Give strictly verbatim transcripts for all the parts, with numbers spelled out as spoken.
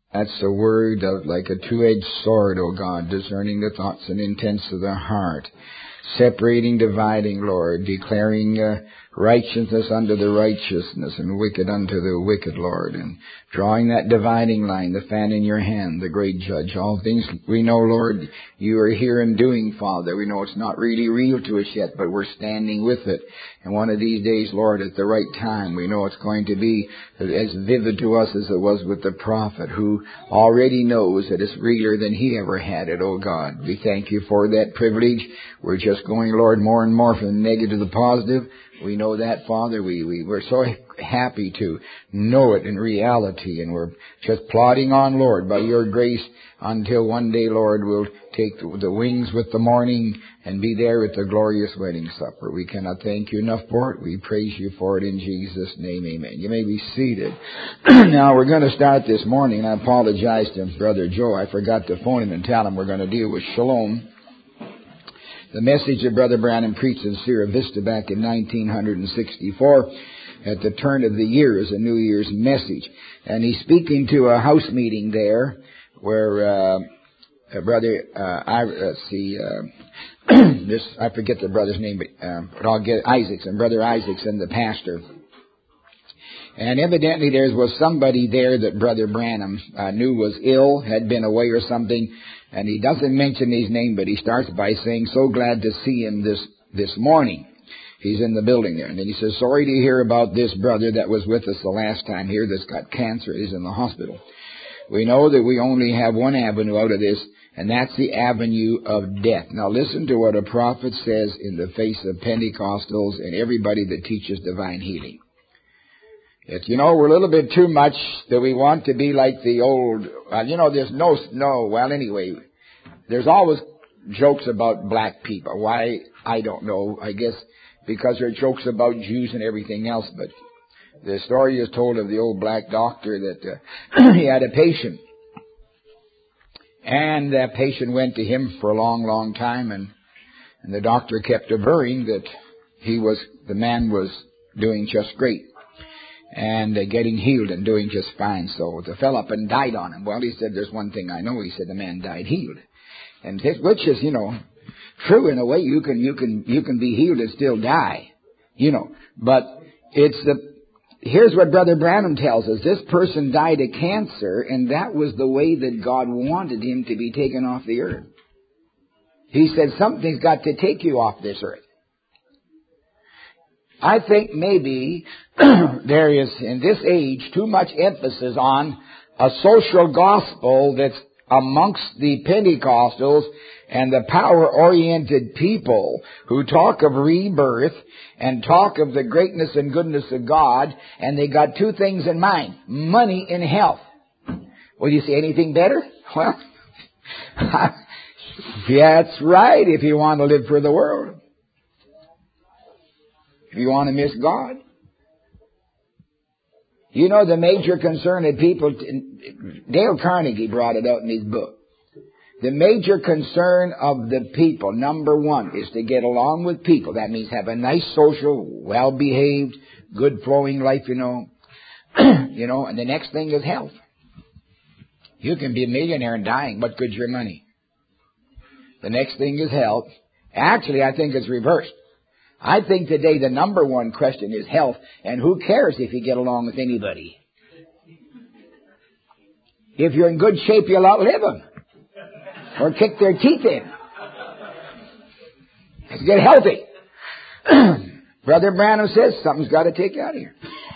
That's the word of like a two-edged sword, O God, discerning the thoughts and intents of the heart. Separating, dividing, Lord, declaring uh, righteousness unto the righteousness and wicked unto the wicked, Lord, and drawing that dividing line, the fan in your hand, the great judge. All things we know, Lord, you are here and doing, Father. We know it's not really real to us yet, but we're standing with it. And one of these days, Lord, at the right time, we know it's going to be as vivid to us as it was with the prophet, who already knows that it's realer than he ever had it, oh God. We thank you for that privilege. We're just going, Lord, more and more from the negative to the positive. We know that, Father. We, we, we're so happy to know it in reality, and we're just plodding on, Lord, by your grace until one day, Lord, we'll take the, the wings with the morning and be there at the glorious wedding supper. We cannot thank you enough for it. We praise you for it in Jesus' name, amen. You may be seated. Now, we're going to start this morning. I apologize to Brother Joe. I forgot to phone him and tell him we're going to deal with Shalom. The message that Brother Branham preached in Sierra Vista back in nineteen sixty-four at the turn of the year is a New Year's message. And he's speaking to a house meeting there where uh, uh Brother, uh, I, let's see, uh, this, I forget the brother's name, but, uh, but I'll get Isaacson, Brother Isaacson, the pastor. And evidently there was somebody there that Brother Branham uh, knew was ill, had been away or something. And he doesn't mention his name, but he starts by saying, so glad to see him this, this morning. He's in the building there. And then he says, sorry to hear about this brother that was with us the last time here that's got cancer. He's in the hospital. We know that we only have one avenue out of this, and that's the avenue of death. Now listen to what a prophet says in the face of Pentecostals and everybody that teaches divine healing. It's, you know, we're a little bit too much that we want to be like the old, uh, you know, there's no, no, well, anyway, there's always jokes about black people. Why? I don't know. I guess because there are jokes about Jews and everything else, but the story is told of the old black doctor that uh, he had a patient. And that patient went to him for a long, long time, and, and the doctor kept averring that he was, the man was doing just great. And uh, getting healed and doing just fine. So the fell up and died on him. Well, he said, there's one thing I know. He said, the man died healed. And his, which is, you know, true in a way. You can, you can, you can be healed and still die. You know, but it's the, here's what Brother Branham tells us. This person died of cancer, and that was the way that God wanted him to be taken off the earth. He said, something's got to take you off this earth. I think maybe there is, in this age, too much emphasis on a social gospel that's amongst the Pentecostals and the power-oriented people who talk of rebirth and talk of the greatness and goodness of God, and they got two things in mind, money and health. Well, you see anything better? Well, that's right if you want to live for the world. If you want to miss God. You know the major concern that people, Dale Carnegie brought it out in his book. The major concern of the people, number one, is to get along with people. That means have a nice social, well-behaved, good flowing life, you know. You know, and the next thing is health. You can be a millionaire and dying. What good's your money? The next thing is health. Actually, I think it's reversed. I think today the number one question is health, and who cares if you get along with anybody? If you're in good shape, you'll outlive them. Or kick their teeth in. Let's get healthy. Brother Branham says something's got to take you out of here.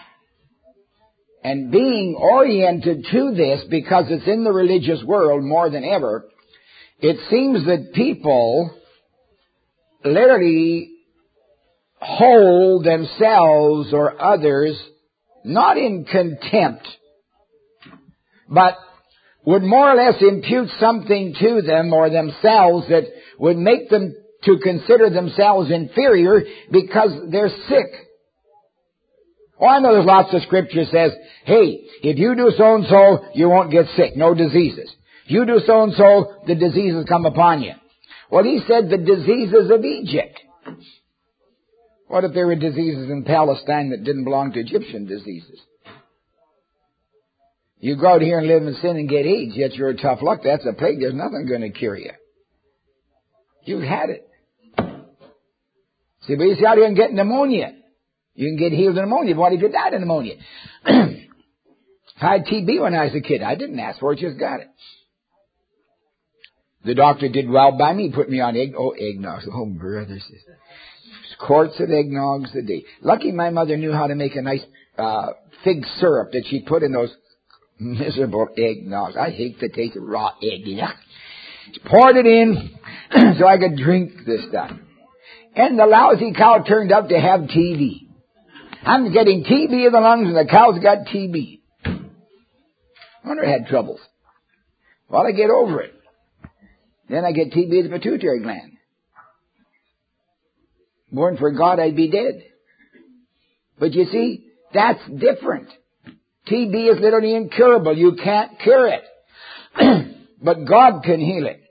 And being oriented to this, because it's in the religious world more than ever, it seems that people literally hold themselves or others not in contempt, but would more or less impute something to them or themselves that would make them to consider themselves inferior because they're sick. Oh, I know there's lots of scripture says, hey, if you do so and so, you won't get sick, no diseases. If you do so and so, the diseases come upon you. Well, he said the diseases of Egypt. What if there were diseases in Palestine that didn't belong to Egyptian diseases? You go out here and live in sin and get AIDS, yet you're a tough luck. That's a plague. There's nothing going to cure you. You've had it. See, but you see out here and get pneumonia. You can get healed of pneumonia. What if you died of pneumonia? I had T B when I was a kid. I didn't ask for it, just got it. The doctor did well by me, put me on egg, oh, eggnogs. Oh, brothers. Quarts of eggnogs a day. Lucky my mother knew how to make a nice uh, fig syrup that she put in those miserable eggnogs. I hate the taste of raw egg. You know? She poured it in so I could drink this stuff. And the lousy cow turned out to have T B. I'm getting T B in the lungs and the cow's got T B. I wonder I had troubles. Well, I get over it. Then I get T B of the pituitary gland. Born for God, I'd be dead. But you see, that's different. T B is literally incurable. You can't cure it. But God can heal it.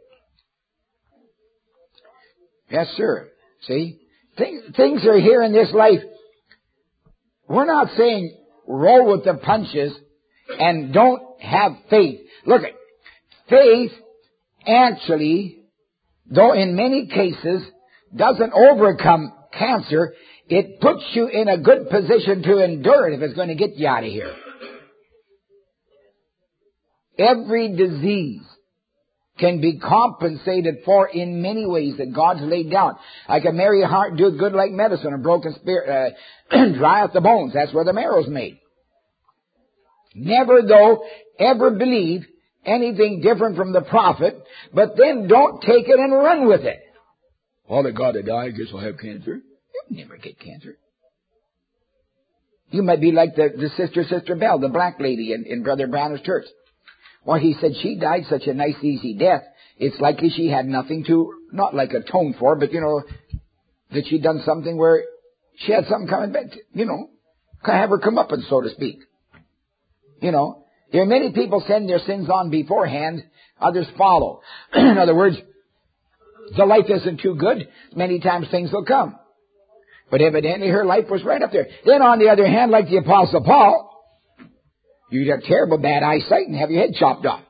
Yes, sir. See? Things, things are here in this life. We're not saying roll with the punches and don't have faith. Look, faith actually, though in many cases, doesn't overcome cancer, it puts you in a good position to endure it if it's going to get you out of here. Every disease can be compensated for in many ways that God's laid down. Like a merry heart doeth good like medicine, a broken spirit uh, drieth the bones. That's where the marrow's made. Never, though, ever believe anything different from the prophet, but then don't take it and run with it. Well, I gotta die, I guess I'll have cancer. You'll never get cancer. You might be like the, the sister, Sister Bell, the black lady in, in Brother Branham's church. Well, he said she died such a nice, easy death, it's likely she had nothing to, not like atone for, but, you know, that she'd done something where she had something coming back, to, you know, have her come up, and so to speak. You know, there are many people send their sins on beforehand, others follow. In other words, the life isn't too good, many times things will come. But evidently her life was right up there. Then on the other hand, like the Apostle Paul, you'd have terrible bad eyesight and have your head chopped off.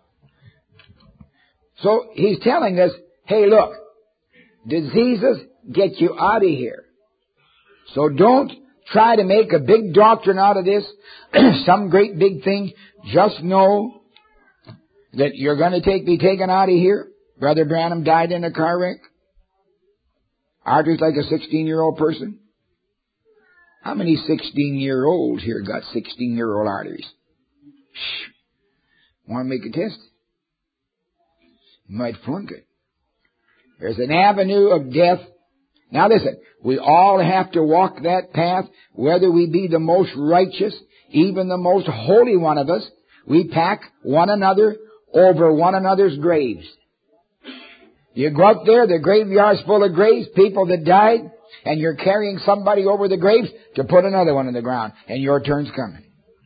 So he's telling us, hey, look, diseases get you out of here. So don't try to make a big doctrine out of this, some great big thing. Just know that you're going to take be taken out of here. Brother Branham died in a car wreck. Arteries like a sixteen-year-old person. How many sixteen-year-olds here got sixteen-year-old arteries? Shh. Want to make a test? You might flunk it. There's an avenue of death. Now listen, we all have to walk that path, whether we be the most righteous, even the most holy one of us. We pack one another over one another's graves. You go up there, the graveyard's full of graves, people that died, and you're carrying somebody over the graves to put another one in the ground, and your turn's coming.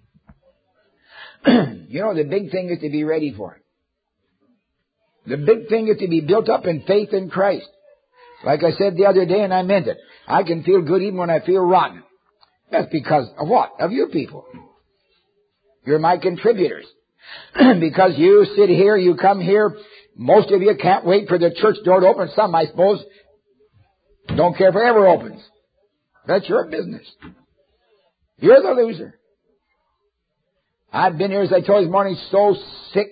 You know, the big thing is to be ready for it. The big thing is to be built up in faith in Christ. Like I said the other day, and I meant it, I can feel good even when I feel rotten. That's because of what? Of you people. You're my contributors. Because you sit here, you come here, most of you can't wait for the church door to open. Some, I suppose, don't care if it ever opens. That's your business. You're the loser. I've been here, as I told you this morning, so sick.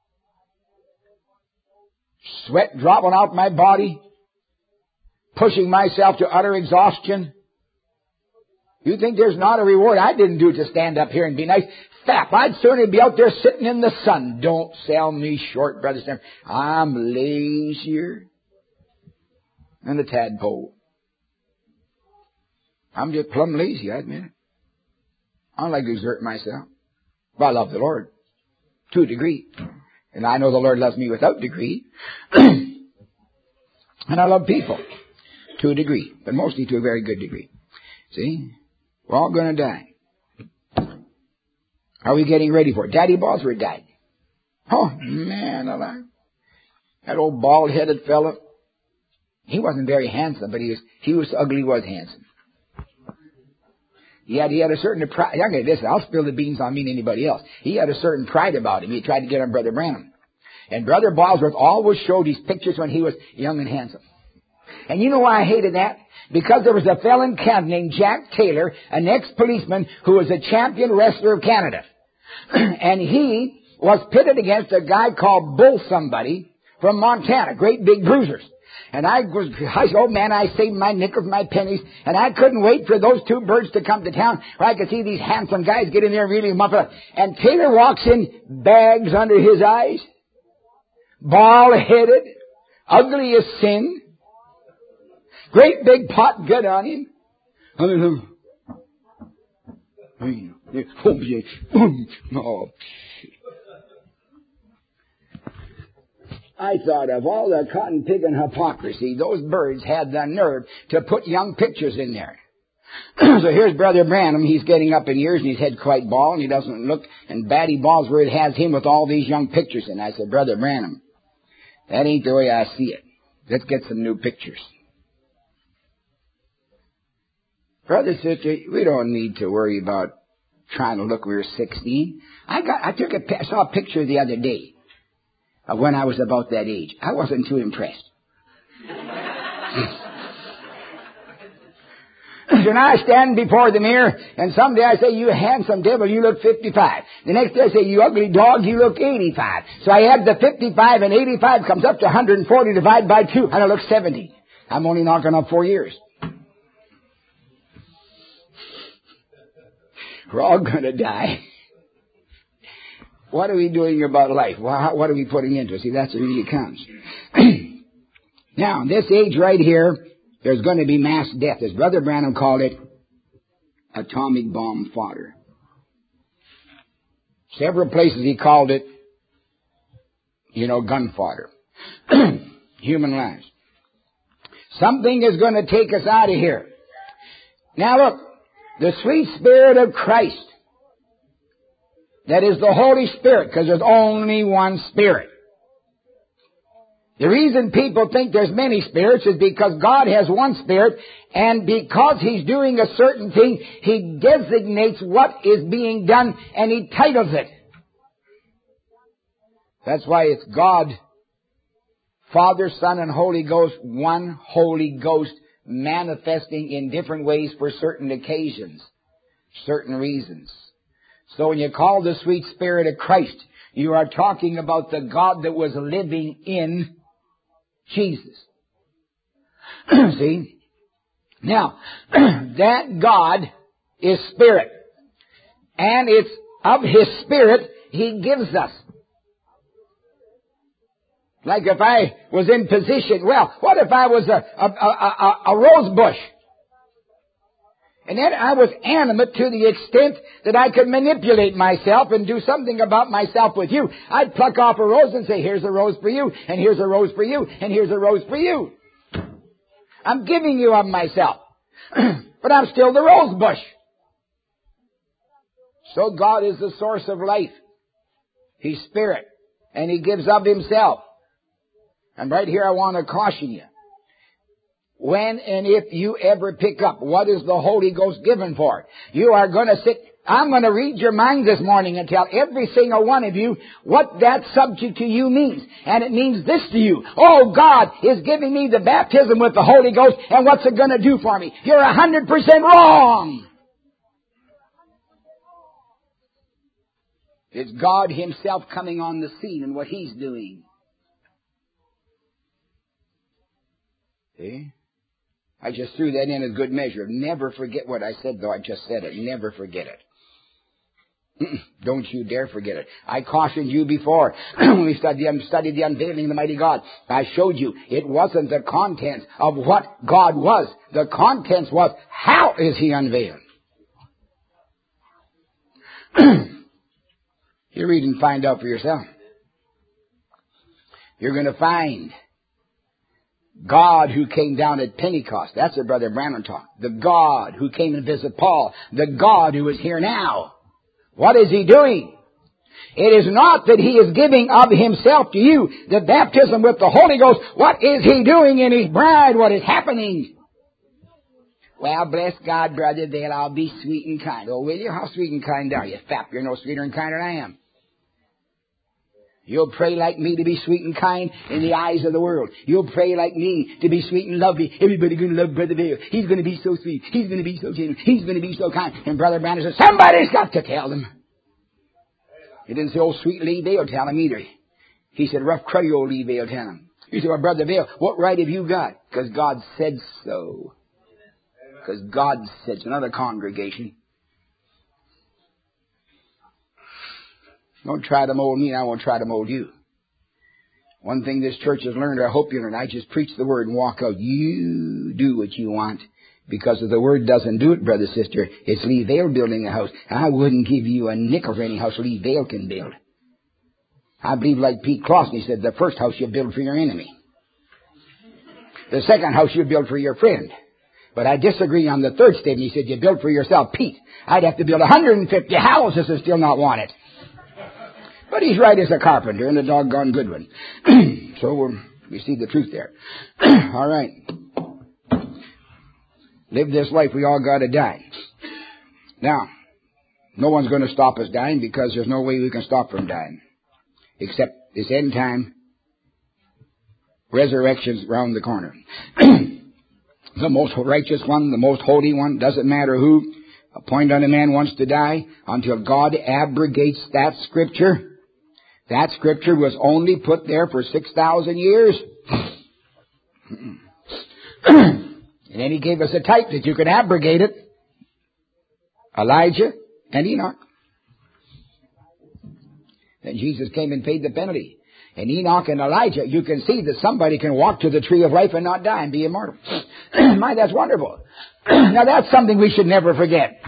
Sweat dropping out my body. Pushing myself to utter exhaustion. You think there's not a reward? I didn't do it to stand up here and be nice. Fap, I'd certainly be out there sitting in the sun. Don't sell me short, Brother Sam. I'm lazier than a tadpole. I'm just plumb lazy, I admit it. I don't like to exert myself. But I love the Lord. To a degree. And I know the Lord loves me without degree. And I love people. To a degree. But mostly to a very good degree. See? We're all going to die. Are we getting ready for it? Daddy Bosworth died. Oh, man alive. That old bald-headed fella. He wasn't very handsome, but he was, he was ugly, was handsome. He had, he had a certain pride. Okay, listen, I'll spill the beans on me and anybody else. He had a certain pride about him. He tried to get on Brother Branham. And Brother Bosworth always showed these pictures when he was young and handsome. And you know why I hated that? Because there was a fellow in Canada named Jack Taylor, an ex-policeman who was a champion wrestler of Canada. And he was pitted against a guy called Bull somebody from Montana, great big bruisers. And I was, I, oh man, I saved my nickels, my pennies, and I couldn't wait for those two birds to come to town where I could see these handsome guys get in there really muffled. And Taylor walks in, bags under his eyes, bald-headed, ugly as sin, great big pot gut on him. Oh. I thought of all the cotton picking hypocrisy, those birds had the nerve to put young pictures in there. So here's Brother Branham. He's getting up in years and his head quite bald and he doesn't look, and Batty Bosworth has him with all these young pictures in. I said, Brother Branham, that ain't the way I see it. Let's get some new pictures. Brother, sister, we don't need to worry about trying to look we were sixteen. I got, I took a, I saw a picture the other day of when I was about that age. I wasn't too impressed. So now I stand before the mirror, and someday I say, you handsome devil, you look fifty-five. The next day I say, you ugly dog, you look eighty-five. So I add the fifty-five, and eighty-five comes up to one hundred forty, divide by two, and I look seventy. I'm only knocking up four years. We're all going to die. What are we doing about life? What are we putting into it? See, that's what really counts. Now, in this age right here, there's going to be mass death. As Brother Branham called it, atomic bomb fodder. Several places he called it, you know, gun fodder. Human lives. Something is going to take us out of here. Now look, the sweet Spirit of Christ, that is the Holy Spirit, because there's only one Spirit. The reason people think there's many spirits is because God has one Spirit, and because He's doing a certain thing, He designates what is being done, and He titles it. That's why it's God, Father, Son, and Holy Ghost, one Holy Ghost, manifesting in different ways for certain occasions, certain reasons. So when you call the sweet Spirit of Christ, you are talking about the God that was living in Jesus. See? Now, that God is Spirit. And it's of His Spirit He gives us. Like if I was in position, well, what if I was a, a, a, a, a rose bush? And then I was animate to the extent that I could manipulate myself and do something about myself with you. I'd pluck off a rose and say, here's a rose for you, and here's a rose for you, and here's a rose for you. I'm giving you of myself. But I'm still the rose bush. So God is the source of life. He's Spirit. And He gives of Himself. And right here I want to caution you. When and if you ever pick up what is the Holy Ghost given for, you are going to sit, I'm going to read your minds this morning and tell every single one of you what that subject to you means. And it means this to you. Oh, God is giving me the baptism with the Holy Ghost, and what's it going to do for me? You're a hundred percent wrong. It's God Himself coming on the scene and what He's doing. See? I just threw that in as good measure. Never forget what I said, though I just said it. Never forget it. Don't you dare forget it. I cautioned you before when we studied, studied the unveiling of the mighty God. I showed you it wasn't the contents of what God was. The contents was, how is He unveiled? You read and find out for yourself. You're going to find God who came down at Pentecost. That's what Brother Branham taught. The God who came and visited Paul. The God who is here now. What is He doing? It is not that He is giving of Himself to you. The baptism with the Holy Ghost. What is He doing in His bride? What is happening? Well, bless God, Brother Vail, I'll be sweet and kind. Oh, will you? How sweet and kind are you? Fap, you're no sweeter and kinder than I am. You'll pray like me to be sweet and kind in the eyes of the world. You'll pray like me to be sweet and lovely. Everybody's going to love Brother Vail. He's going to be so sweet. He's going to be so gentle. He's going to be so kind. And Brother Branham says, somebody's got to tell them. He didn't say, oh, sweet Lee Vail, tell him either. He said, rough, cruddy old Lee Vail, tell him. You say, well, Brother Vail, what right have you got? Because God said so. Because God said, it's another congregation. Don't try to mold me, and I won't try to mold you. One thing this church has learned, or I hope you learn, I just preach the word and walk out. You do what you want. Because if the word doesn't do it, brother, sister, it's Lee Vail building a house. I wouldn't give you a nickel for any house Lee Vail can build. I believe like Pete Clausen, he said, the first house you build for your enemy. The second house you build for your friend. But I disagree on the third statement. He said, you build for yourself. Pete, I'd have to build one hundred fifty houses and still not want it. But he's right as a carpenter, and a doggone good one. So um, we see the truth there. All right. Live this life, we all got to die. Now, no one's going to stop us dying because there's no way we can stop from dying. Except this end time, resurrection's round the corner. The most righteous one, the most holy one, doesn't matter who, a point on a man wants to die until God abrogates that scripture. That scripture was only put there for six thousand years. And then he gave us a type that you could abrogate it. Elijah and Enoch. Then Jesus came and paid the penalty. And Enoch and Elijah, you can see that somebody can walk to the tree of life and not die and be immortal. My, that's wonderful. Now that's something we should never forget.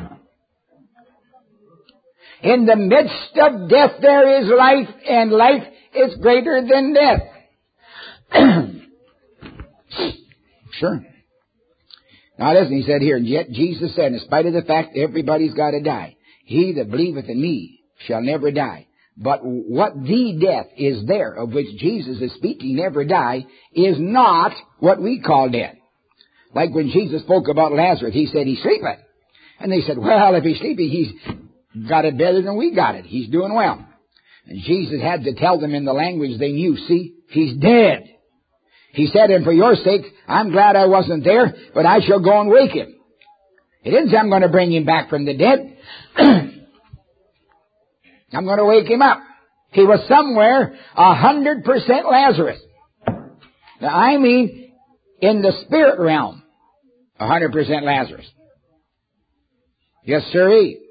In the midst of death there is life, and life is greater than death. Sure. Now listen, he said here, and yet Jesus said, in spite of the fact everybody's got to die, he that believeth in me shall never die. But what the death is there, of which Jesus is speaking, never die, is not what we call death. Like when Jesus spoke about Lazarus, he said he's sleeping. And they said, well, if he's sleeping, he's got it better than we got it. He's doing well. And Jesus had to tell them in the language they knew, see, he's dead. He said, and for your sake, I'm glad I wasn't there, but I shall go and wake him. He didn't say I'm going to bring him back from the dead. I'm going to wake him up. He was somewhere a hundred percent Lazarus. Now, I mean, in the spirit realm, a hundred percent Lazarus. Yes, sirree.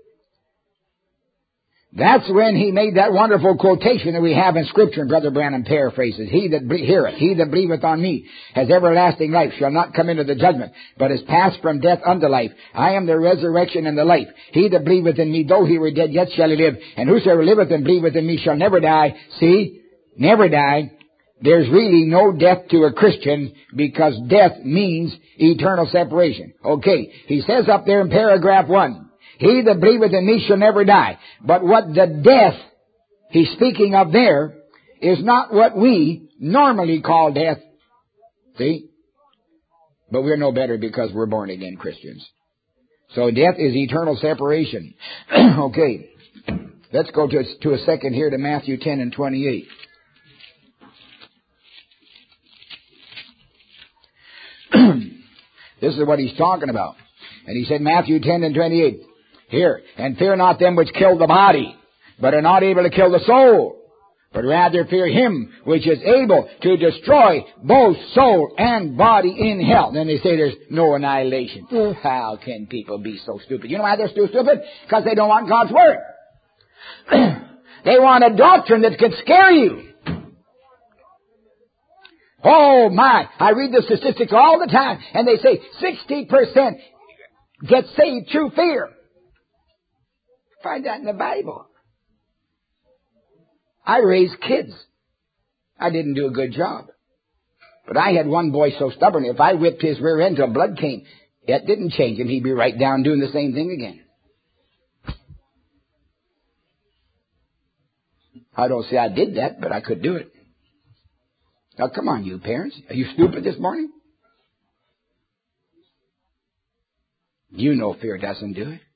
That's when he made that wonderful quotation that we have in Scripture, and Brother Branham paraphrases. He that heareth, he that believeth on me, has everlasting life, shall not come into the judgment, but is passed from death unto life. I am the resurrection and the life. He that believeth in me, though he were dead, yet shall he live. And whosoever liveth and believeth in me shall never die. See, never die. There's really no death to a Christian, because death means eternal separation. Okay, he says up there in paragraph one, he that believeth in me shall never die. But what the death he's speaking of there is not what we normally call death. See? But we're no better because we're born again Christians. So death is eternal separation. Okay. Let's go to, to a second here to Matthew ten and twenty-eight. This is what he's talking about. And he said, Matthew ten and twenty-eight. Here, and fear not them which kill the body, but are not able to kill the soul, but rather fear him which is able to destroy both soul and body in hell. Then they say there's no annihilation. How can people be so stupid? You know why they're so stupid? Because they don't want God's Word. They want a doctrine that can scare you. Oh my, I read the statistics all the time, and they say sixty percent get saved through fear. Find that in the Bible. I raised kids. I didn't do a good job. But I had one boy so stubborn, if I whipped his rear end till blood came, it didn't change him. He'd be right down doing the same thing again. I don't say I did that, but I could do it. Now come on, you parents. Are you stupid this morning? You know fear doesn't do it.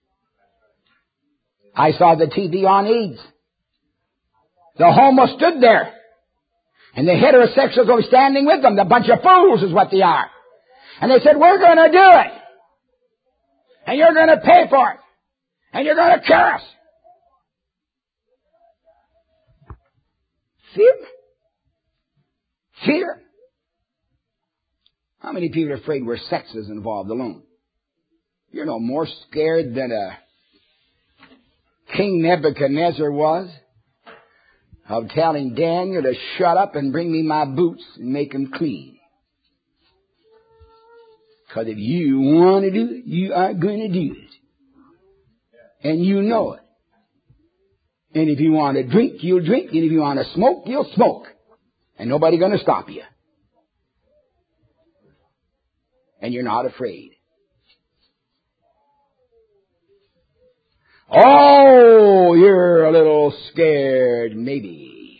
I saw the T V on AIDS. The homo stood there. And the heterosexuals were standing with them. The bunch of fools is what they are. And they said, we're going to do it. And you're going to pay for it. And you're going to kill us. Fear? Fear? How many people are afraid where sex is involved alone? You're no more scared than a King Nebuchadnezzar was of telling Daniel to shut up and bring me my boots and make them clean. Because if you want to do it, you are going to do it. And you know it. And if you want to drink, you'll drink. And if you want to smoke, you'll smoke. And nobody's going to stop you. And you're not afraid. Oh, you're a little scared, maybe.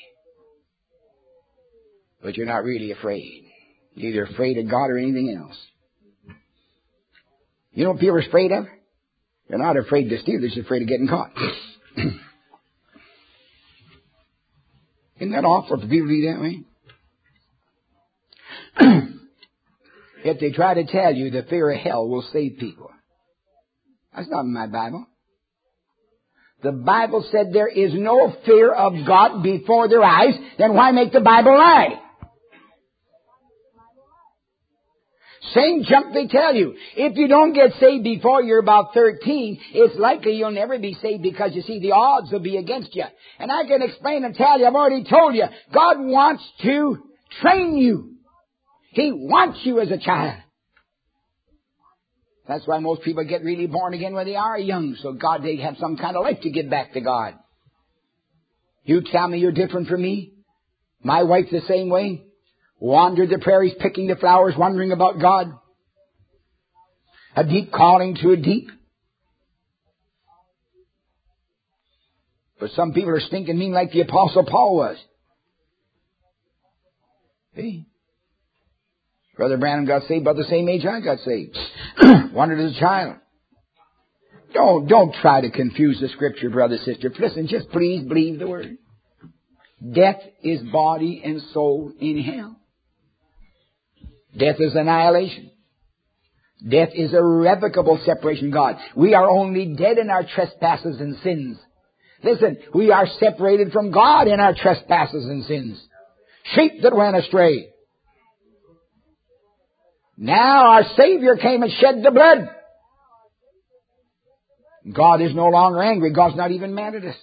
But you're not really afraid. You're either afraid of God or anything else. You know what people are afraid of? They're not afraid to steal. They're just afraid of getting caught. Isn't that awful for people to be that way? If they try to tell you the fear of hell will save people. That's not in my Bible. The Bible said there is no fear of God before their eyes. Then why make the Bible lie? Same junk they tell you. If you don't get saved before you're about thirteen, it's likely you'll never be saved because, you see, the odds will be against you. And I can explain and tell you, I've already told you, God wants to train you. He wants you as a child. That's why most people get really born again when they are young. So God, they have some kind of life to give back to God. You tell me you're different from me? My wife's the same way. Wandered the prairies picking the flowers, wondering about God. A deep calling to a deep. But some people are stinking mean like the Apostle Paul was. Hey. Brother Branham got saved about the same age I got saved. Wandered as a child. Don't, don't try to confuse the Scripture, brother, sister. Listen, just please believe the Word. Death is body and soul in hell. Death is annihilation. Death is irrevocable separation from God. We are only dead in our trespasses and sins. Listen, we are separated from God in our trespasses and sins. Sheep that went astray. Now our Savior came and shed the blood. God is no longer angry. God's not even mad at us.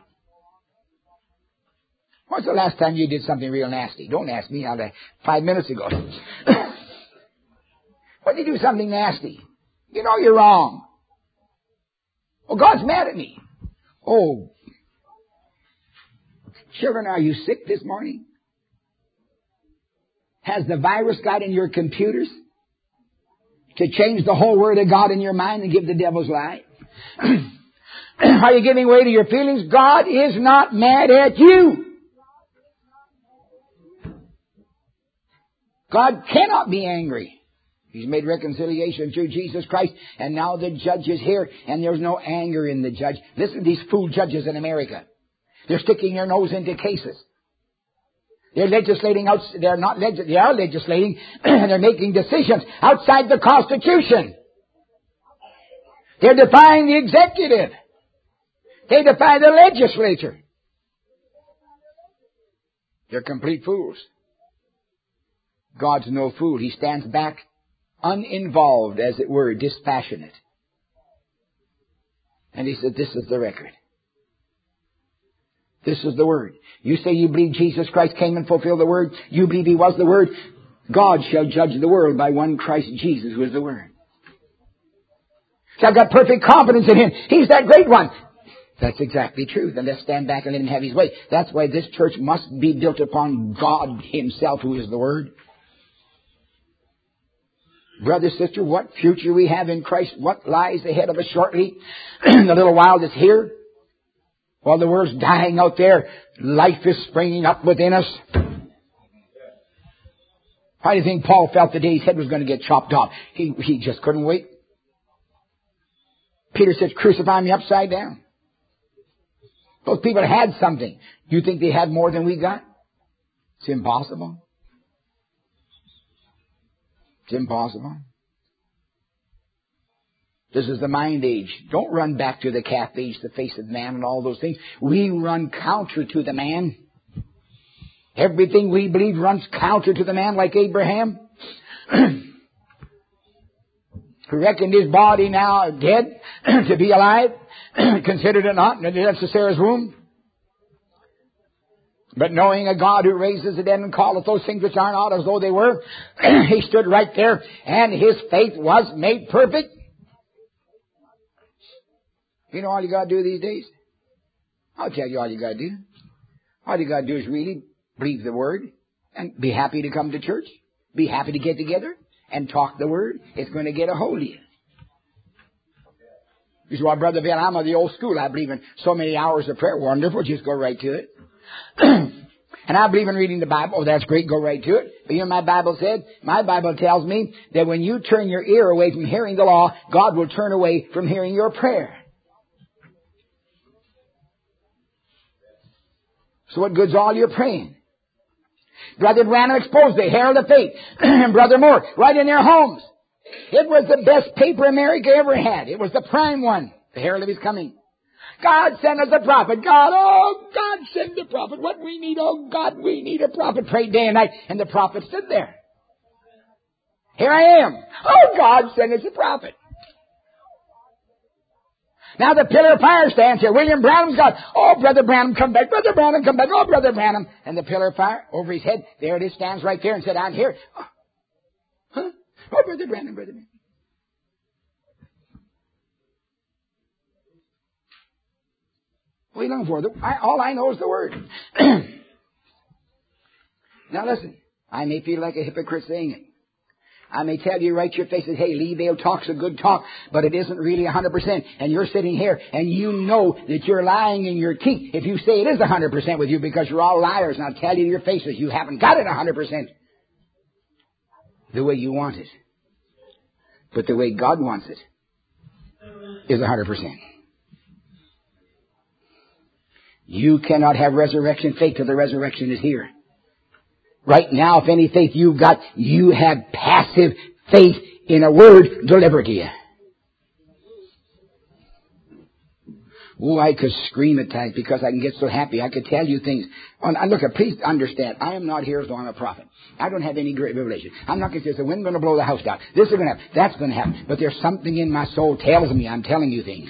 When's the last time you did something real nasty? Don't ask me how that. Five minutes ago. When did you do something nasty? You know you're wrong. Oh, God's mad at me. Oh. Children, are you sick this morning? Has the virus got in your computers to change the whole Word of God in your mind and give the devil's lie? Are you giving way to your feelings? God is not mad at you. God cannot be angry. He's made reconciliation through Jesus Christ, and now the judge is here, and there's no anger in the judge. Listen to these fool judges in America. They're sticking their nose into cases. They're legislating out, they're not, leg- they are legislating, and they're making decisions outside the Constitution. They're defying the executive. They defy the legislature. They're complete fools. God's no fool. He stands back uninvolved, as it were, dispassionate. And he said, this is the record. This is the Word. You say you believe Jesus Christ came and fulfilled the Word. You believe He was the Word. God shall judge the world by one Christ Jesus, who is the Word. So I've got perfect confidence in Him. He's that great one. That's exactly true. Then let's stand back and let Him have His way. That's why this church must be built upon God Himself, who is the Word. Brother, sister, what future we have in Christ, what lies ahead of us shortly, in the little while that's here. While the world's dying out there, life is springing up within us. How do you think Paul felt the day his head was going to get chopped off? He, he just couldn't wait. Peter says, crucify me upside down. Those people had something. You think they had more than we got? It's impossible. It's impossible. This is the mind age. Don't run back to the calf age, the face of man and all those things. We run counter to the man. Everything we believe runs counter to the man, like Abraham, who reckoned his body now dead to be alive, considered it not in the depths of Sarah's womb. But knowing a God who raises the dead and calleth those things which are not as though they were, he stood right there, and his faith was made perfect. You know all you got to do these days? I'll tell you all you got to do. All you got to do is really believe the Word and be happy to come to church. Be happy to get together and talk the Word. It's going to get a hold of you. You say, well, Brother Bill, I'm of the old school. I believe in so many hours of prayer. Wonderful. Just go right to it. And I believe in reading the Bible. Oh, that's great. Go right to it. But you know my Bible said? My Bible tells me that when you turn your ear away from hearing the law, God will turn away from hearing your prayer. So what good's all your praying? Brother Branham exposed the Herald of Faith and Brother Moore right in their homes. It was the best paper America ever had. It was the prime one, the Herald of His Coming. God send us a prophet. God, oh, God send a prophet. What we need, oh, God, we need a prophet. Pray day and night. And the prophet stood there. Here I am. Oh, God send us a prophet. Now the pillar of fire stands here. William Branham's got, oh, Brother Branham, come back. Brother Branham, come back. Oh, Brother Branham. And the pillar of fire over his head, there it is, stands right there and said, I'm here. Oh, huh? Oh, Brother Branham, Brother Branham. What are you looking for? The, I, all I know is the Word. Now listen, I may feel like a hypocrite saying it. I may tell you right to your face that, hey, Lee Bale talks a good talk, but it isn't really one hundred percent. And you're sitting here and you know that you're lying in your teeth if you say it is one hundred percent with you, because you're all liars. And I'll tell you to your faces, you haven't got it one hundred percent the way you want it. But the way God wants it is one hundred percent. You cannot have resurrection faith till the resurrection is here. Right now, if any faith you've got, you have passive faith in a word delivered to you. Oh, I could scream at times because I can get so happy. I could tell you things. Oh, and look, please understand, I am not here as though I'm a prophet. I don't have any great revelation. I'm not going to say the wind's going to blow the house down. This is going to happen. That's going to happen. But there's something in my soul tells me I'm telling you things.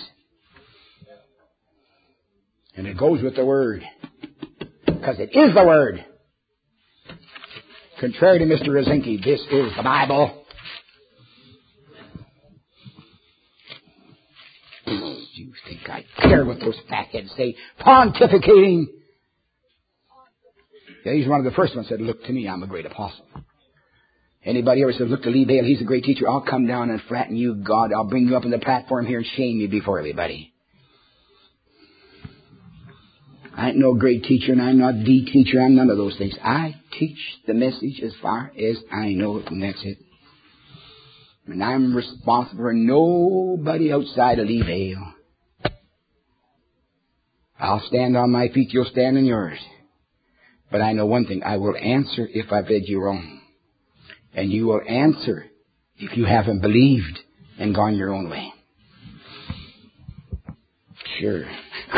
And it goes with the Word. Because it is the Word. Contrary to Mister Rosinki, this is the Bible. You think I care what those fatheads say? Pontificating. Yeah, he's one of the first ones that said, look to me, I'm a great apostle. Anybody ever said, look to Lee Bale, he's a great teacher. I'll come down and flatten you, God. I'll bring you up on the platform here and shame you before everybody. I ain't no great teacher, and I'm not the teacher. I'm none of those things. I teach the message as far as I know it, and that's it. And I'm responsible for nobody outside of Lee Bale. I'll stand on my feet, you'll stand on yours. But I know one thing, I will answer if I've led you wrong. And you will answer if you haven't believed and gone your own way. Sure.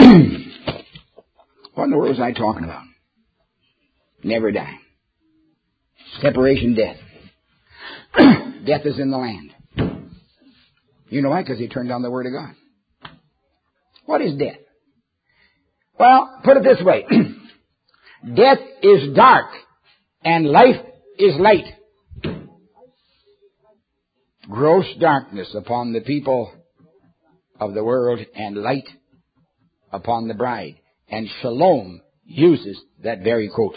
What in the world was I talking about? Never die. Separation, death. Death is in the land. You know why? Because he turned down the Word of God. What is death? Well, put it this way. Death is dark and life is light. Gross darkness upon the people of the world and light upon the bride. And Shalom uses that very quote.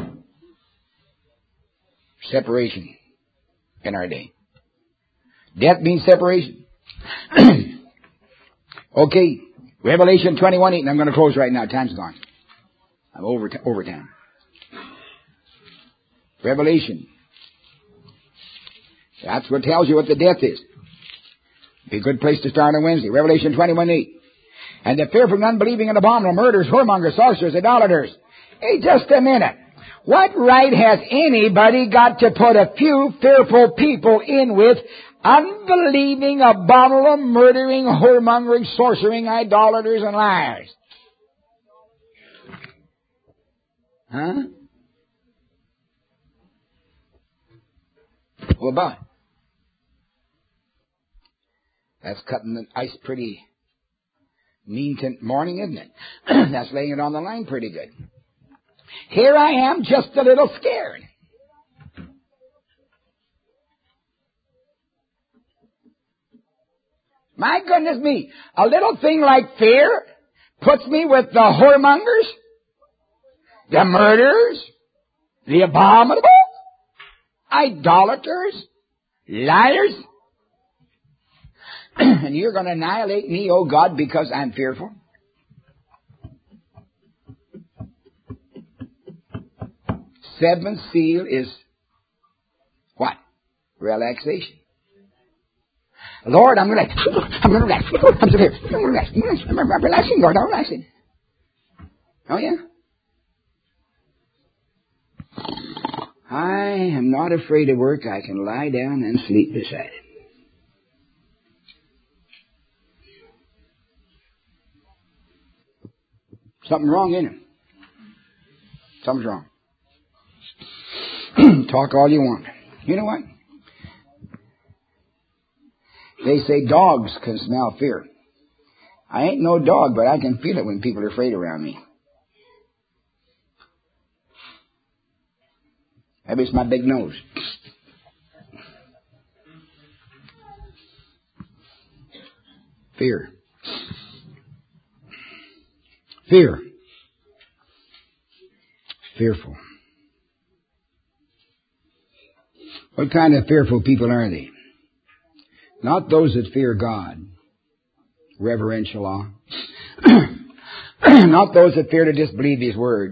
Separation in our day. Death means separation. Okay, Revelation twenty-one eight, and I'm going to close right now. Time's gone. I'm over, over time. Revelation. That's what tells you what the death is. Be a good place to start on Wednesday. Revelation twenty-one eight. And the fearful and unbelieving and abominable, murderers, whoremongers, sorcerers, idolaters. Hey, just a minute. What right has anybody got to put a few fearful people in with unbelieving, abominable, murdering, whoremongering, sorcering, idolaters, and liars? Huh? What about it? That's cutting the ice pretty mean to morning, isn't it? That's laying it on the line pretty good. Here I am, just a little scared. My goodness me, a little thing like fear puts me with the whoremongers, the murderers, the abominable, idolaters, liars. And you're going to annihilate me, oh God, because I'm fearful? Seventh seal is what? Relaxation. Lord, I'm relaxed. I'm going to relax. I'm here. I'm going to relax. I'm relaxing, Lord. I'm relaxing. Oh, yeah? I am not afraid of work. I can lie down and sleep beside it. Something wrong in him. Something's wrong. Talk all you want. You know what? They say dogs can smell fear. I ain't no dog, but I can feel it when people are afraid around me. Maybe it's my big nose. Fear. Fear. Fearful. What kind of fearful people are they? Not those that fear God. Reverential awe. Not those that fear to disbelieve His word.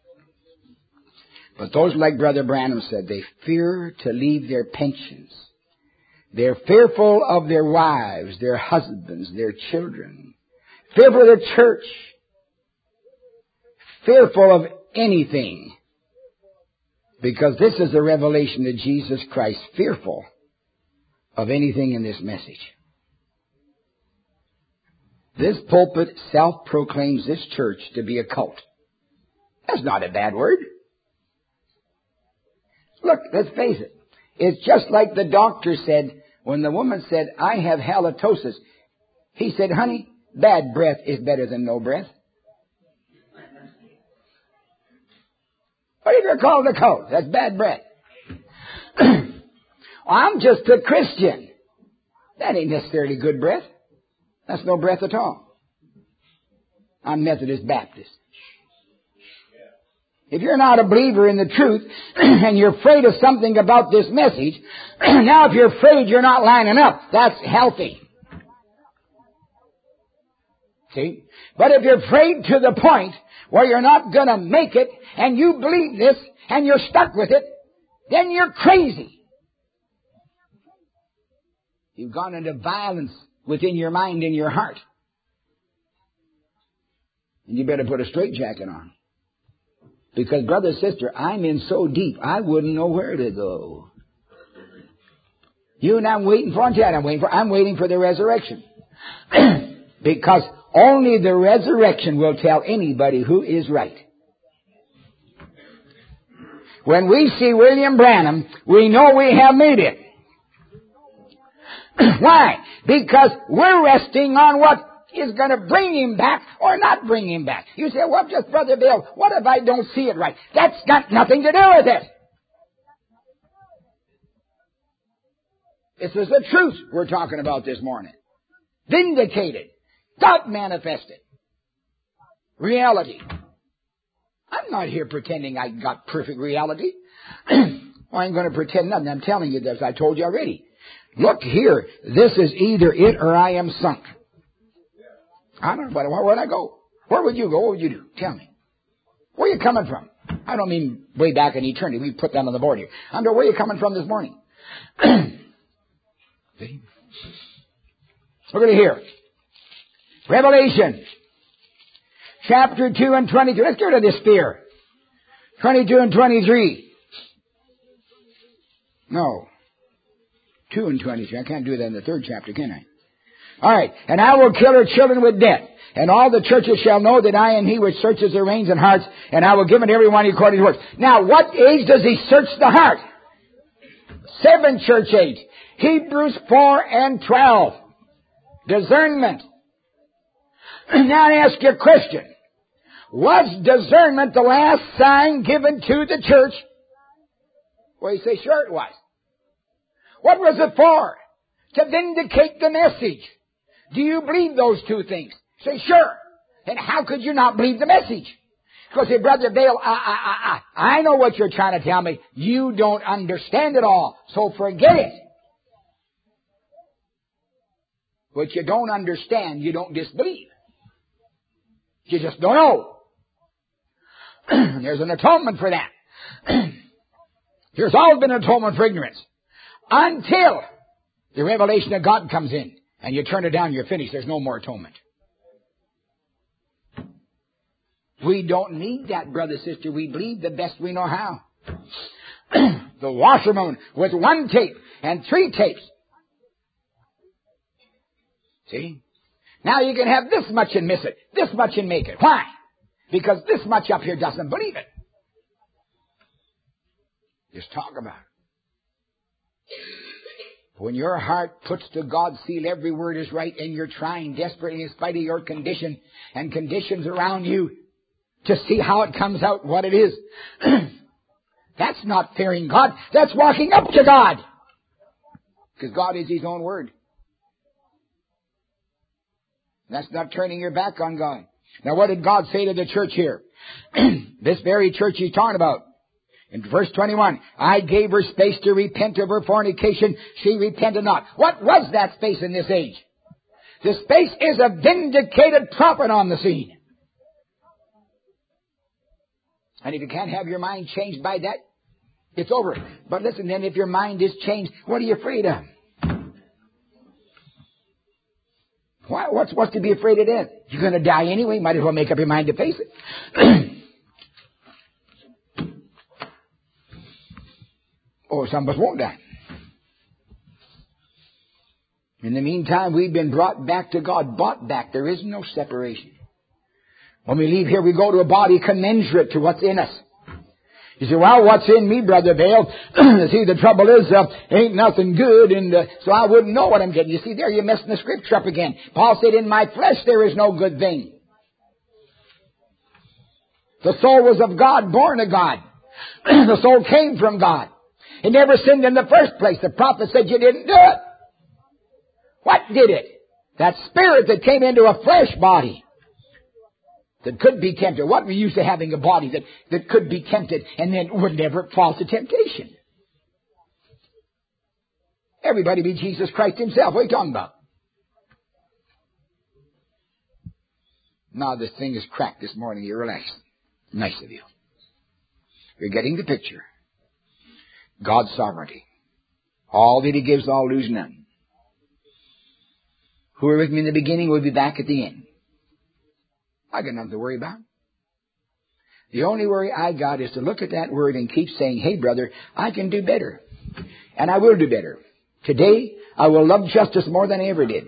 But those, like Brother Branham said, they fear to leave their pensions. They're fearful of their wives, their husbands, their children. Fearful of their church. Fearful of anything. Because this is the revelation of Jesus Christ. Fearful of anything in this message. This pulpit self-proclaims this church to be a cult. That's not a bad word. Look, let's face it. It's just like the doctor said when the woman said, I have halitosis. He said, honey, bad breath is better than no breath. What do you call the cult? That's bad breath. I'm just a Christian. That ain't necessarily good breath. That's no breath at all. I'm Methodist Baptist. If you're not a believer in the truth and you're afraid of something about this message, now if you're afraid you're not lining up, that's healthy. See? But if you're afraid to the point where you're not going to make it and you believe this and you're stuck with it, then you're crazy. You've gone into violence within your mind and your heart. And you better put a straitjacket on. Because, brother, sister, I'm in so deep, I wouldn't know where to go. You and I'm waiting for, I'm waiting for, I'm waiting for the resurrection. Because only the resurrection will tell anybody who is right. When we see William Branham, we know we have made it. Why? Because we're resting on what is going to bring him back or not bring him back. You say, well, just Brother Bill, what if I don't see it right? That's got nothing to do with it. This is the truth we're talking about this morning. Vindicated. God manifested. Reality. I'm not here pretending I got perfect reality. Well, I ain't going to pretend nothing. I'm telling you this. I told you already. Look here. This is either it or I am sunk. I don't know. Where would I go? Where would you go? What would you do? Tell me. Where are you coming from? I don't mean way back in eternity. We put that on the board here. I'm where are you coming from this morning? See? Look at it here. Revelation. Chapter two and twenty-two. Let's get rid of this fear. twenty-two and twenty-three. No. two and twenty-three. I can't do that in the third chapter, can I? All right. And I will kill her children with death. And all the churches shall know that I am he which searches their reins and hearts. And I will give unto every one according to his works. Now, what age does he search the heart? Seven church age. Hebrews four and twelve. Discernment. Now I ask you a question. Was discernment the last sign given to the church? Well, you say, sure it was. What was it for? To vindicate the message. Do you believe those two things? Say, sure. And how could you not believe the message? Because, say, Brother Vail, I, I, I, I know what you're trying to tell me. You don't understand it all. So forget it. What you don't understand, you don't disbelieve. You just don't know. There's an atonement for that. There's always been an atonement for ignorance. Until the revelation of God comes in and you turn it down, you're finished. There's no more atonement. We don't need that, brother, sister. We believe the best we know how. The washerwoman with one tape and three tapes. See? Now you can have this much and miss it. This much and make it. Why? Because this much up here doesn't believe it. Just talk about it. When your heart puts to God's seal, every word is right, and you're trying desperately in spite of your condition and conditions around you to see how it comes out, what it is. That's not fearing God. That's walking up to God. Because God is His own word. That's not turning your back on God. Now what did God say to the church here? This very church He's talking about. In verse twenty-one, I gave her space to repent of her fornication. She repented not. What was that space in this age? The space is a vindicated prophet on the scene. And if you can't have your mind changed by that, it's over. But listen then, if your mind is changed, what are you afraid of? Why, what's, what's to be afraid of then? You're going to die anyway. Might as well make up your mind to face it. Oh, some of us won't die. In the meantime, we've been brought back to God, bought back. There is no separation. When we leave here, we go to a body commensurate to what's in us. You say, well, what's in me, Brother Vail? See, the trouble is, uh, ain't nothing good, and uh, so I wouldn't know what I'm getting. You see, there you're messing the scripture up again. Paul said, in my flesh there is no good thing. The soul was of God, born of God. The soul came from God. It never sinned in the first place. The prophet said you didn't do it. What did it? That spirit that came into a flesh body that could be tempted. What were you used to having a body that, that could be tempted and then would never fall to temptation? Everybody be Jesus Christ Himself. What are you talking about? Now this thing is cracked this morning. You're relaxed. Nice of you. You're getting the picture. God's sovereignty. All that He gives, all lose none. Who were with me in the beginning will be back at the end. I got nothing to worry about. The only worry I got is to look at that word and keep saying, hey, brother, I can do better. And I will do better. Today, I will love justice more than I ever did.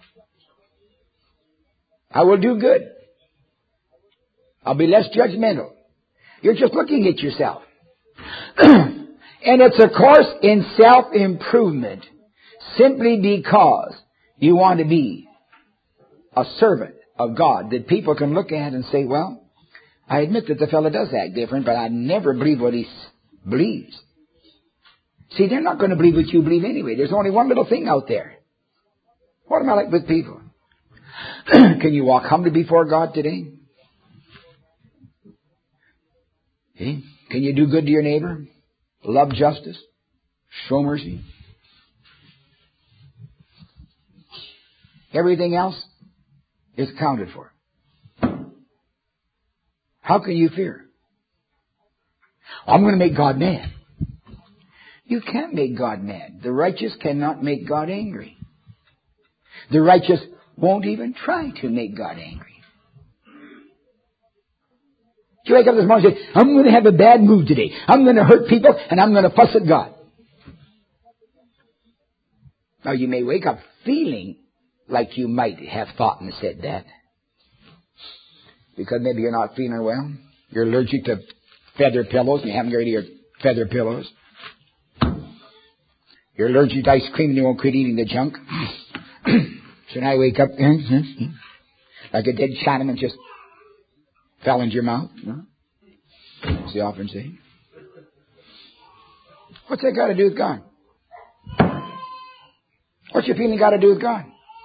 I will do good. I'll be less judgmental. You're just looking at yourself. And it's a course in self-improvement simply because you want to be a servant of God that people can look at and say, well, I admit that the fellow does act different, but I never believe what he believes. See, they're not going to believe what you believe anyway. There's only one little thing out there. What am I like with people? Can you walk humbly before God today? See? Can you do good to your neighbor? Love justice? Show mercy? Everything else is accounted for. How can you fear? I'm going to make God mad. You can't make God mad. The righteous cannot make God angry. The righteous won't even try to make God angry. You wake up this morning and say, I'm going to have a bad mood today. I'm going to hurt people and I'm going to fuss at God. Now you may wake up feeling like you might have thought and said that. Because maybe you're not feeling well. You're allergic to feather pillows and you haven't got rid of your feather pillows. You're allergic to ice cream and you won't quit eating the junk. So now you wake up like a dead Chinaman just fell into your mouth. No? As they often say. What's that got to do with God? What's your feeling got to do with God?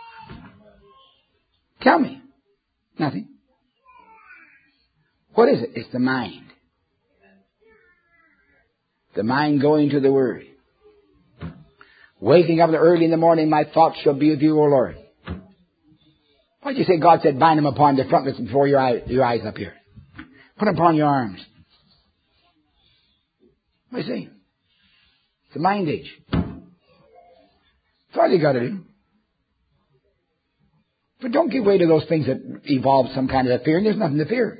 Tell me. Nothing. What is it? It's the mind. The mind going to the Word. Waking up early in the morning, my thoughts shall be with you, O Lord. Why did you say God said, bind them upon the frontlets before your, eye, your eyes up here? Put them upon your arms. What do you say? It's a mind age. That's all you got to do. But don't give way to those things that evolve some kind of a fear. And there's nothing to fear.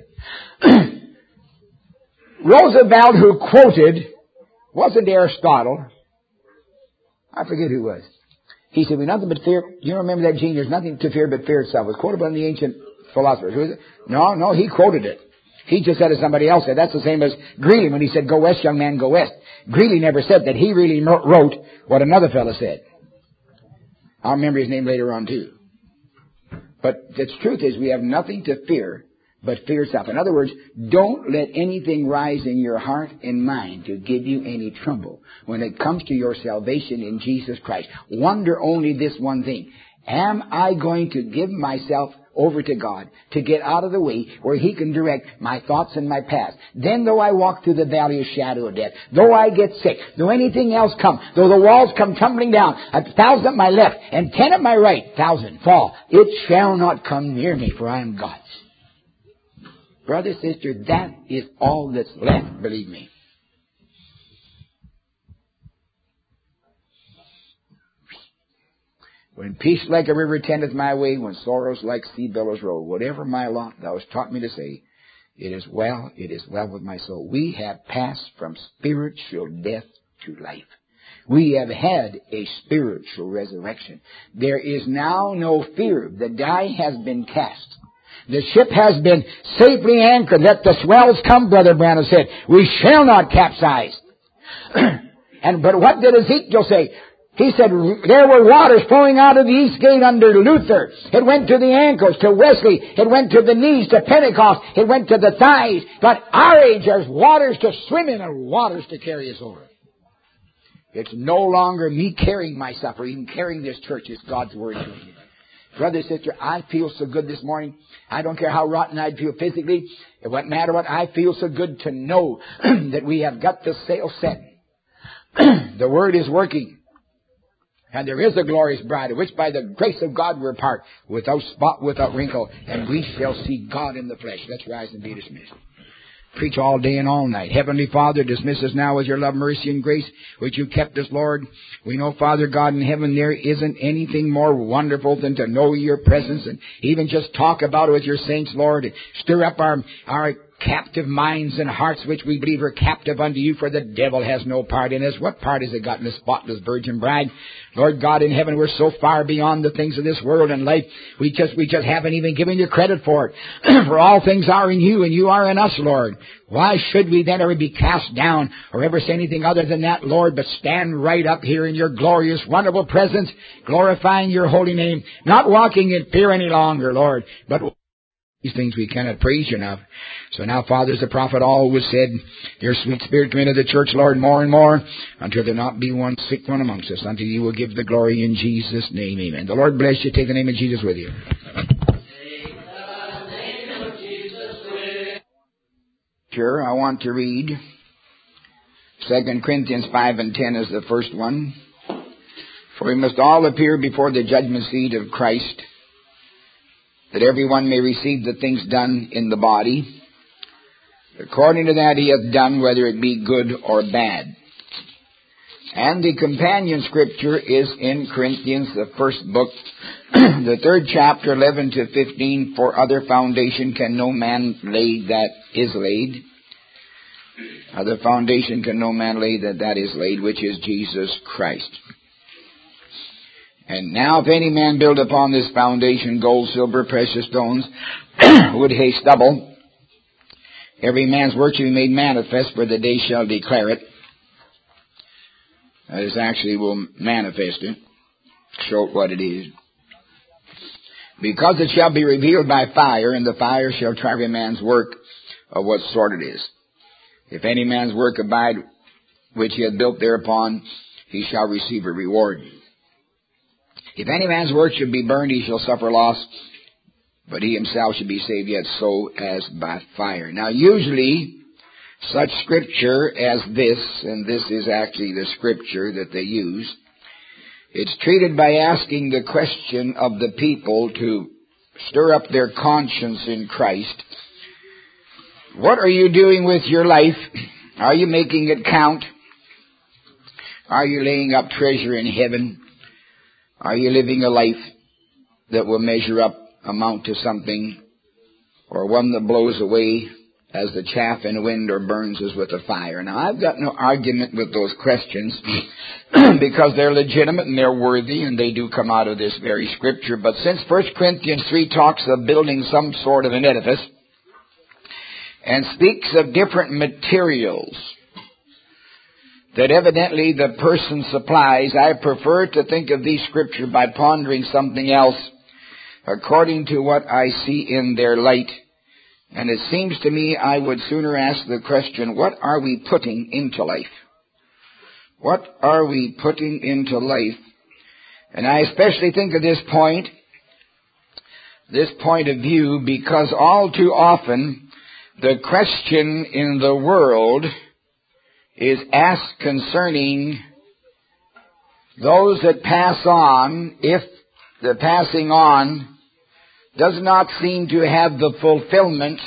Roosevelt, who quoted, wasn't Aristotle? I forget who it was. He said, "We nothing but fear." You remember that, Gene? There's nothing to fear but fear itself. It was quoted by the ancient philosophers. Who is it? No, no, he quoted it. He just said it somebody else said. That's the same as Greeley when he said, "Go west, young man, go west." Greeley never said that. He really wrote what another fellow said. I'll remember his name later on too. But the truth is, we have nothing to fear but fear itself. In other words, don't let anything rise in your heart and mind to give you any trouble when it comes to your salvation in Jesus Christ. Wonder only this one thing. Am I going to give myself over to God to get out of the way where He can direct my thoughts and my past? Then though I walk through the valley of shadow of death, though I get sick, though anything else come, though the walls come tumbling down, a thousand at my left and ten at my right, thousand fall, it shall not come near me, for I am God's. Brother, sister, that is all that's left, believe me. When peace like a river tendeth my way, when sorrows like sea billows roll, whatever my lot thou hast taught me to say, it is well, it is well with my soul. We have passed from spiritual death to life. We have had a spiritual resurrection. There is now no fear. The die has been cast. The ship has been safely anchored. Let the swells come, Brother Branham said. We shall not capsize. And but what did Ezekiel say? He said there were waters flowing out of the east gate under Luther. It went to the ankles, to Wesley. It went to the knees, to Pentecost. It went to the thighs. But our age, there's waters to swim in and waters to carry us over. It's no longer me carrying myself or even carrying this church. It's God's Word doing it. Brother, sister, I feel so good this morning. I don't care how rotten I'd feel physically. It wouldn't matter what. I feel so good to know that we have got the sail set. The Word is working. And there is a glorious bride, of which by the grace of God we're part, without spot, without wrinkle, and we shall see God in the flesh. Let's rise and be dismissed. Preach all day and all night. Heavenly Father, dismiss us now with your love, mercy, and grace, which you kept us, Lord. We know, Father God in heaven, there isn't anything more wonderful than to know your presence and even just talk about it with your saints, Lord. Stir up our, our captive minds and hearts, which we believe are captive unto you, for the devil has no part in us. What part has it got in the spotless virgin bride? Lord God in heaven, we're so far beyond the things of this world and life. We just, we just haven't even given you credit for it. For all things are in you and you are in us, Lord. Why should we then ever be cast down or ever say anything other than that, Lord, but stand right up here in your glorious, wonderful presence, glorifying your holy name, not walking in fear any longer, Lord, but these things we cannot praise you enough. So now, Father, as the prophet always said, your sweet Spirit come into the church, Lord, more and more, until there not be one sick one amongst us, until you will give the glory in Jesus' name. Amen. The Lord bless you. Take the name of Jesus with you. Sure, I want to read Second Corinthians five and ten as the first one. For we must all appear before the judgment seat of Christ, that everyone may receive the things done in the body, according to that he hath done, whether it be good or bad. And the companion scripture is in Corinthians, the first book, the third chapter, eleven to fifteen. For other foundation can no man lay that is laid. Other foundation can no man lay that that is laid, which is Jesus Christ. And now if any man build upon this foundation gold, silver, precious stones, wood, hay, stubble, every man's work shall be made manifest, for the day shall declare it. That is, actually will manifest it, show it what it is. Because it shall be revealed by fire, and the fire shall try every man's work of what sort it is. If any man's work abide which he hath built thereupon, he shall receive a reward. If any man's work should be burned, he shall suffer loss, but he himself should be saved, yet so as by fire. Now usually, such scripture as this, and this is actually the scripture that they use, it's treated by asking the question of the people to stir up their conscience in Christ. What are you doing with your life? Are you making it count? Are you laying up treasure in heaven? Are you living a life that will measure up, amount to something, or one that blows away as the chaff in the wind or burns as with a fire? Now, I've got no argument with those questions because they're legitimate and they're worthy, and they do come out of this very scripture. But since First Corinthians three talks of building some sort of an edifice and speaks of different materials that evidently the person supplies, I prefer to think of these scripture by pondering something else according to what I see in their light. And it seems to me I would sooner ask the question, what are we putting into life? What are we putting into life? And I especially think of this point, this point of view, because all too often the question in the world is asked concerning those that pass on, if the passing on does not seem to have the fulfillment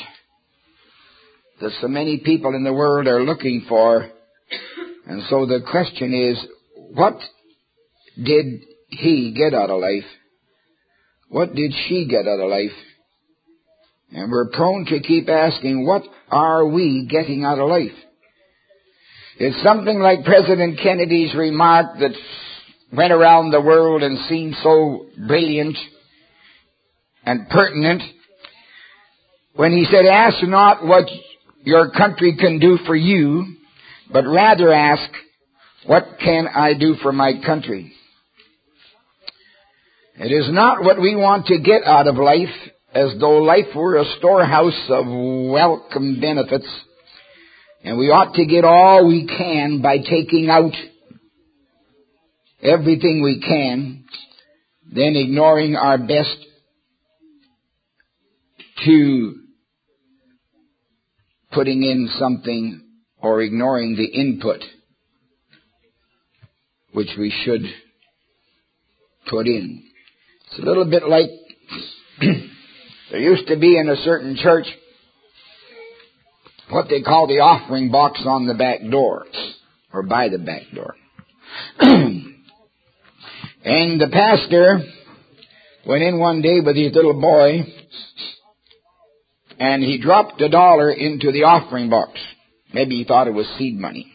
that so many people in the world are looking for. And so the question is, what did he get out of life? What did she get out of life? And we're prone to keep asking, what are we getting out of life? It's something like President Kennedy's remark that went around the world and seemed so brilliant and pertinent when he said, ask not what your country can do for you, but rather ask, what can I do for my country? It is not what we want to get out of life, as though life were a storehouse of welcome benefits, and we ought to get all we can by taking out everything we can, then ignoring our best to putting in something, or ignoring the input which we should put in. It's a little bit like there used to be in a certain church what they call the offering box on the back door, or by the back door. And the pastor went in one day with his little boy, and he dropped a dollar into the offering box. Maybe he thought it was seed money.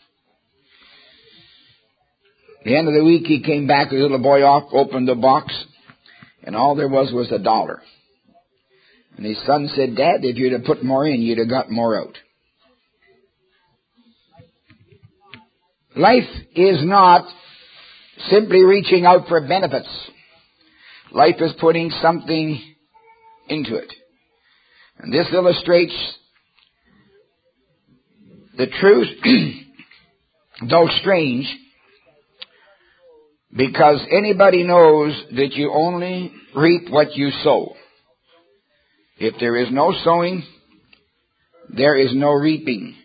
At the end of the week, he came back with the little boy off, opened the box, and all there was was a dollar. And his son said, Dad, if you'd have put more in, you'd have got more out. Life is not simply reaching out for benefits. Life is putting something into it. And this illustrates the truth, though strange, because anybody knows that you only reap what you sow. If there is no sowing, there is no reaping.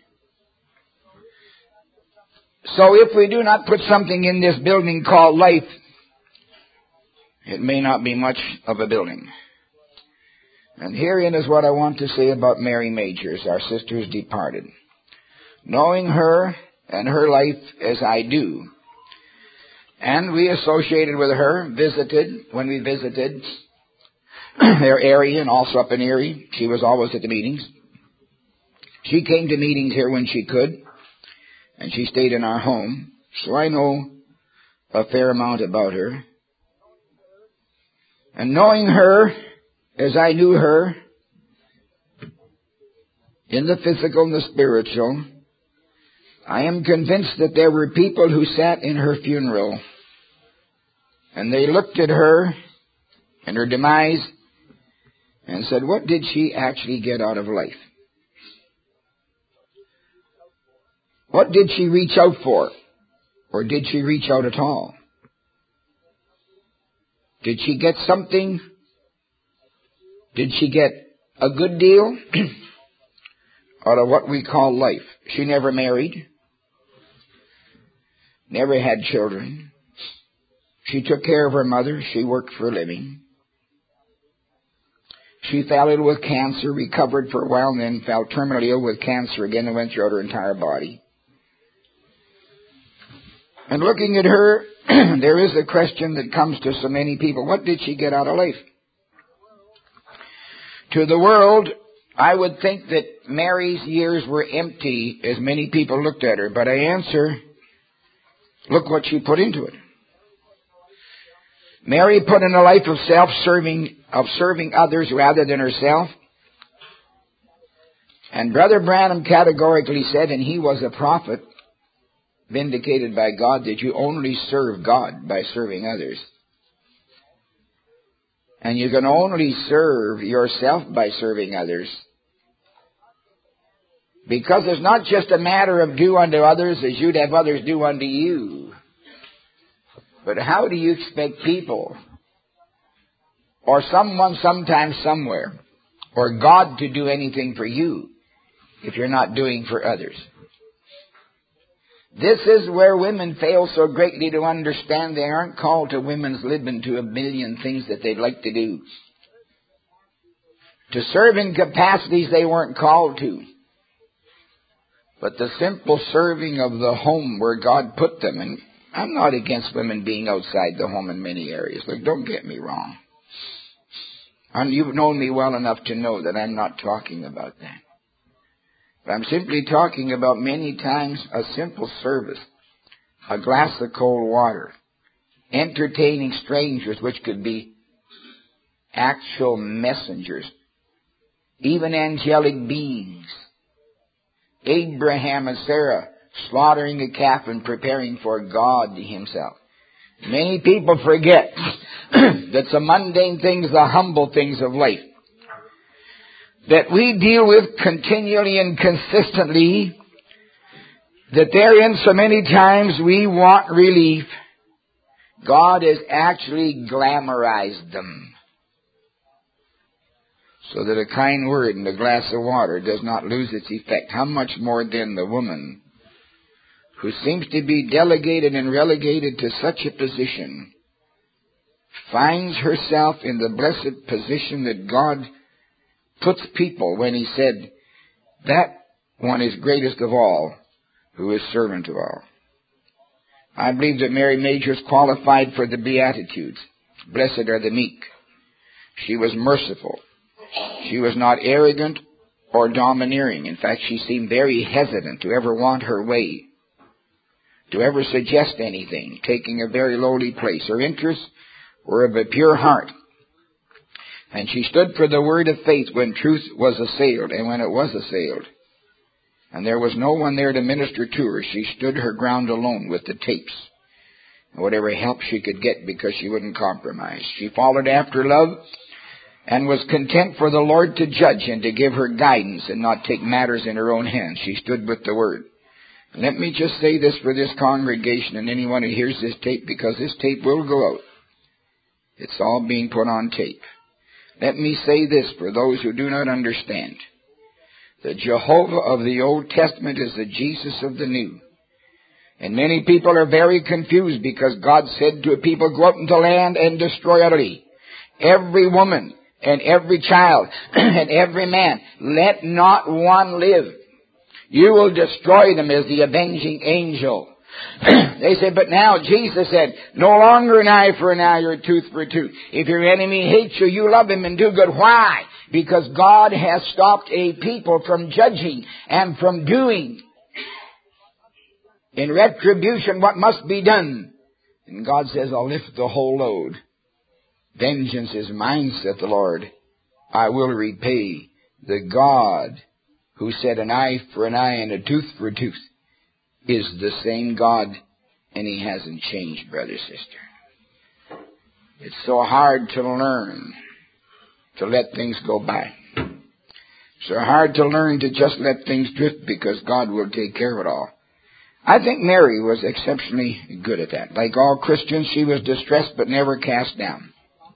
So if we do not put something in this building called life, it may not be much of a building. And herein is what I want to say about Mary Majors, our sister's departed. Knowing her and her life as I do. And we associated with her, visited, when we visited their area and also up in Erie. She was always at the meetings. She came to meetings here when she could, and she stayed in our home. So I know a fair amount about her. And knowing her as I knew her, in the physical and the spiritual, I am convinced that there were people who sat in her funeral, and they looked at her and her demise and said, what did she actually get out of life? What did she reach out for? Or did she reach out at all? Did she get something? Did she get a good deal out of what we call life? She never married. Never had children. She took care of her mother. She worked for a living. She fell ill with cancer, recovered for a while, and then fell terminally ill with cancer again and went throughout her entire body. And looking at her, there is a question that comes to so many people. What did she get out of life? To the world, I would think that Mary's years were empty as many people looked at her. But I answer, look what she put into it. Mary put in a life of self-serving, of serving others rather than herself. And Brother Branham categorically said, and he was a prophet, vindicated by God, that you only serve God by serving others. And you can only serve yourself by serving others. Because it's not just a matter of do unto others as you'd have others do unto you. But how do you expect people, or someone sometime somewhere, or God to do anything for you if you're not doing for others? This is where women fail so greatly to understand they aren't called to women's living to a million things that they'd like to do. To serve in capacities they weren't called to. But the simple serving of the home where God put them. And I'm not against women being outside the home in many areas. Look, don't get me wrong. And you've known me well enough to know that I'm not talking about that. I'm simply talking about many times a simple service, a glass of cold water, entertaining strangers, which could be actual messengers, even angelic beings. Abraham and Sarah slaughtering a calf and preparing for God himself. Many people forget that the mundane things, the humble things of life, that we deal with continually and consistently, that therein so many times we want relief, God has actually glamorized them. So that a kind word and a glass of water does not lose its effect. How much more then the woman who seems to be delegated and relegated to such a position finds herself in the blessed position that God puts people when he said, that one is greatest of all, who is servant of all. I believe that Mary Major is qualified for the Beatitudes. Blessed are the meek. She was merciful. She was not arrogant or domineering. In fact, she seemed very hesitant to ever want her way, to ever suggest anything, taking a very lowly place. Her interests were of a pure heart. And she stood for the word of faith when truth was assailed and when it was assailed. And there was no one there to minister to her. She stood her ground alone with the tapes. And whatever help she could get because she wouldn't compromise. She followed after love and was content for the Lord to judge and to give her guidance and not take matters in her own hands. She stood with the word. And let me just say this for this congregation and anyone who hears this tape, because this tape will go out. It's all being put on tape. Let me say this for those who do not understand. The Jehovah of the Old Testament is the Jesus of the New. And many people are very confused because God said to a people, go out into the land and destroy utterly every woman and every child and every man. Let not one live. You will destroy them as the avenging angel. They said, but now Jesus said, no longer an eye for an eye or a tooth for a tooth. If your enemy hates you, you love him and do good. Why? Because God has stopped a people from judging and from doing in retribution what must be done. And God says, I'll lift the whole load. Vengeance is mine, saith the Lord. I will repay. The God who said an eye for an eye and a tooth for a tooth is the same God, and He hasn't changed, brother, sister. It's so hard to learn to let things go by. So hard to learn to just let things drift because God will take care of it all. I think Mary was exceptionally good at that. Like all Christians, she was distressed but never cast down.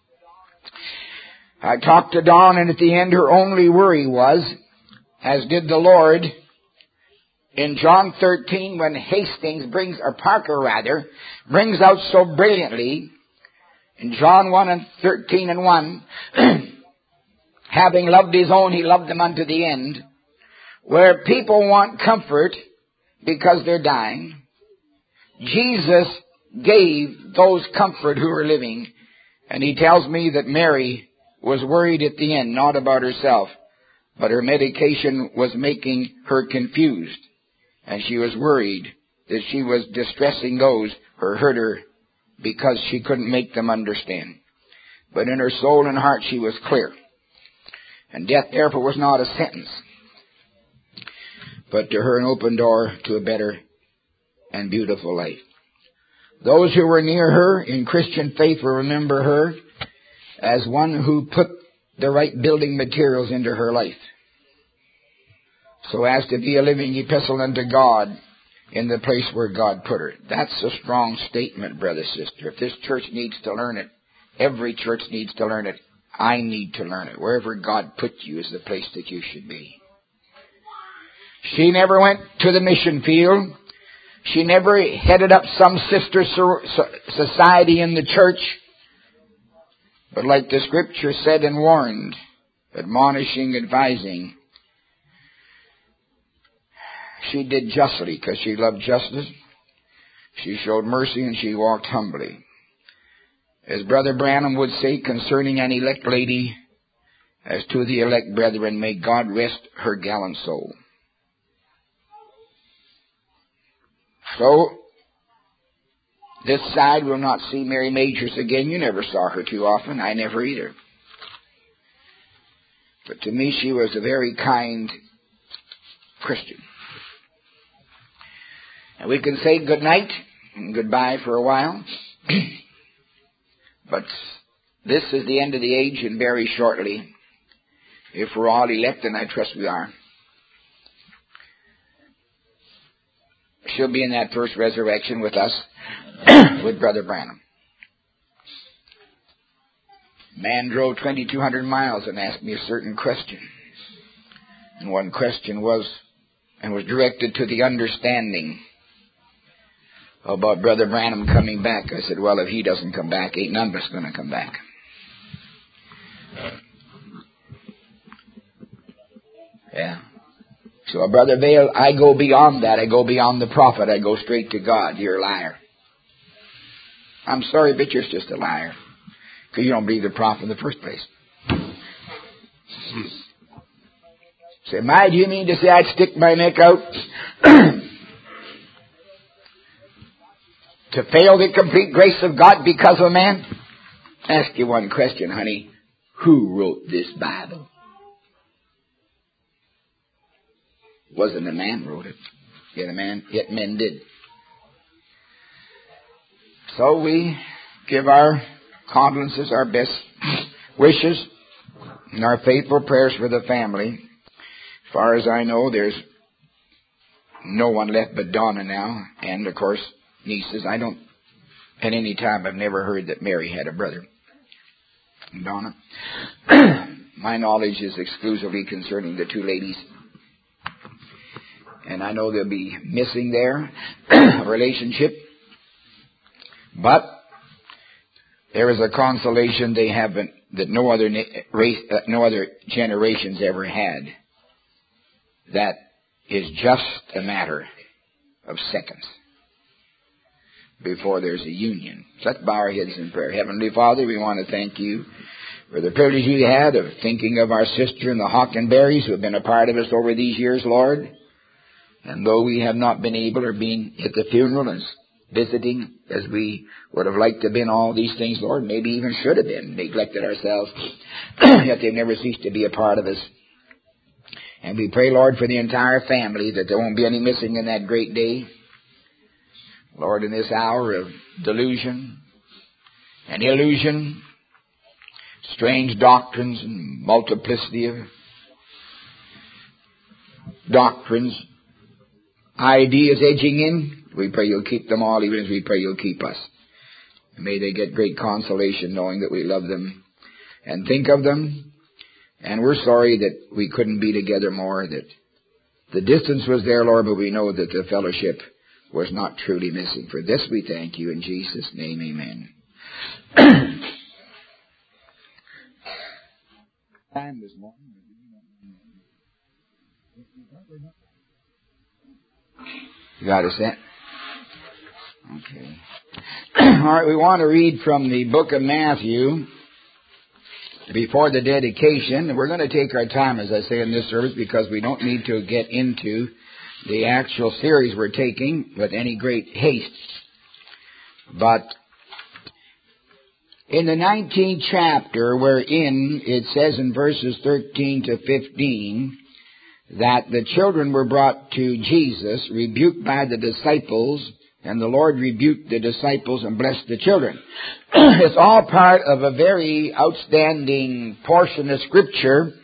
I talked to Dawn, and at the end her only worry was, as did the Lord, in John thirteen, when Hastings brings, or Parker rather, brings out so brilliantly, in John one and thirteen and one, having loved His own, He loved them unto the end, where people want comfort because they're dying. Jesus gave those comfort who are living, and He tells me that Mary was worried at the end, not about herself, but her medication was making her confused. And she was worried that she was distressing those who heard her because she couldn't make them understand. But in her soul and heart she was clear. And death therefore was not a sentence, but to her an open door to a better and beautiful life. Those who were near her in Christian faith will remember her as one who put the right building materials into her life, so as to be a living epistle unto God in the place where God put her. That's a strong statement, brother, sister. If this church needs to learn it, every church needs to learn it. I need to learn it. Wherever God put you is the place that you should be. She never went to the mission field. She never headed up some sister society in the church. But like the Scripture said and warned, admonishing, advising, she did justly because she loved justice. She showed mercy and she walked humbly. As Brother Branham would say concerning an elect lady, as to the elect brethren, may God rest her gallant soul. So, this side will not see Mary Majors again. You never saw her too often. I never either. But to me, she was a very kind Christian. And we can say good night and goodbye for a while. But this is the end of the age, and very shortly, if we're all elect, and I trust we are, she'll be in that first resurrection with us, with Brother Branham. Man drove twenty-two hundred miles and asked me a certain question. And one question was, and was directed to the understanding about Brother Branham coming back. I said, well, if he doesn't come back, ain't none of us going to come back. Yeah. So, Brother Vail, I go beyond that. I go beyond the prophet. I go straight to God. You're a liar. I'm sorry, but you're just a liar. Because you don't believe the prophet in the first place. Say, my, do you mean to say I'd stick my neck out to fail the complete grace of God because of a man? Ask you one question, honey. Who wrote this Bible? It wasn't a man wrote it. Yet a man, yet men did. So we give our condolences, our best wishes, and our faithful prayers for the family. As far as I know, there's no one left but Donna now, and of course, nieces. I don't, at any time, I've never heard that Mary had a brother. Donna. My knowledge is exclusively concerning the two ladies. And I know they'll be missing their relationship. But there is a consolation they haven't, that no other race, uh, no other generations ever had. That is just a matter of seconds before there's a union. So let's bow our heads in prayer. Heavenly Father, we want to thank you for the privilege you had of thinking of our sister and the Hockenberrys who have been a part of us over these years, Lord. And though we have not been able or been at the funeral and visiting as we would have liked to have been all these things, Lord, maybe even should have been, neglected ourselves, yet they've never ceased to be a part of us. And we pray, Lord, for the entire family that there won't be any missing in that great day. Lord, in this hour of delusion and illusion, strange doctrines and multiplicity of doctrines, ideas edging in, we pray you'll keep them all, even as we pray you'll keep us. May they get great consolation knowing that we love them and think of them. And we're sorry that we couldn't be together more, that the distance was there, Lord, but we know that the fellowship was not truly missing. For this we thank you in Jesus' name, amen. Time this morning. You got a set? Okay. All right, we want to read from the book of Matthew before the dedication. We're going to take our time, as I say, in this service because we don't need to get into the actual series we're taking with any great haste. But in the nineteenth chapter, wherein it says in verses thirteen to fifteen that the children were brought to Jesus, rebuked by the disciples, and the Lord rebuked the disciples and blessed the children. It's all part of a very outstanding portion of Scripture.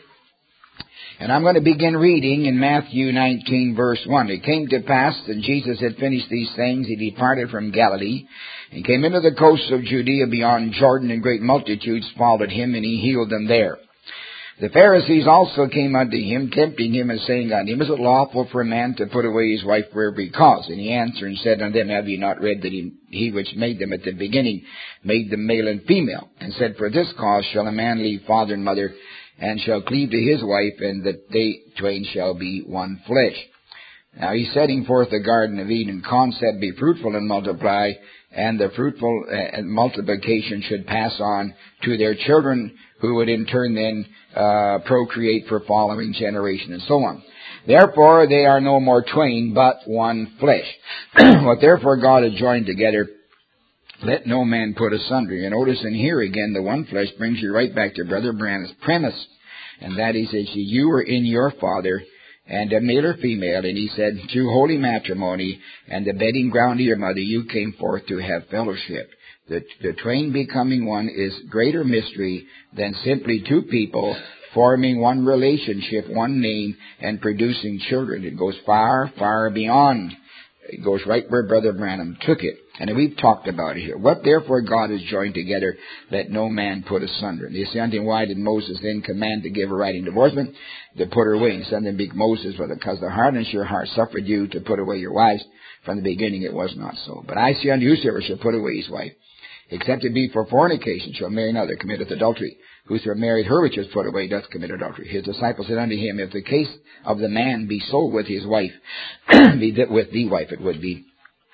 And I'm going to begin reading in Matthew nineteen, verse one. It came to pass that Jesus had finished these things. He departed from Galilee and came into the coasts of Judea beyond Jordan, and great multitudes followed him, and he healed them there. The Pharisees also came unto him, tempting him, and saying unto him, Is it lawful for a man to put away his wife for every cause? And he answered and said unto them, Have ye not read that he, he which made them at the beginning made them male and female? And said, For this cause shall a man leave father and mother, and shall cleave to his wife, and that they twain shall be one flesh. Now he's setting forth the Garden of Eden concept, be fruitful and multiply, and the fruitful uh, multiplication should pass on to their children, who would in turn then uh, procreate for following generation, and so on. Therefore they are no more twain, but one flesh. What therefore God has joined together, let no man put asunder. You notice in here again, the one flesh brings you right back to Brother Branham's premise. And that is, that you were in your father, and a male or female, and he said, through holy matrimony and the bedding ground of your mother, you came forth to have fellowship. The, the twain becoming one is greater mystery than simply two people forming one relationship, one name, and producing children. It goes far, far beyond. It goes right where Brother Branham took it. And we've talked about it here. What therefore God has joined together, let no man put asunder. And they say unto him, why did Moses then command to give her writing divorcement? To put her away. And said unto him, Moses, well, because the hardness of your heart suffered you to put away your wives. From the beginning it was not so. But I say unto you, whosoever shall put away his wife, except it be for fornication, shall marry another, commit adultery. Whosoever married her which is put away doth commit adultery. His disciples said unto him, if the case of the man be so with his wife, be that with the wife it would be,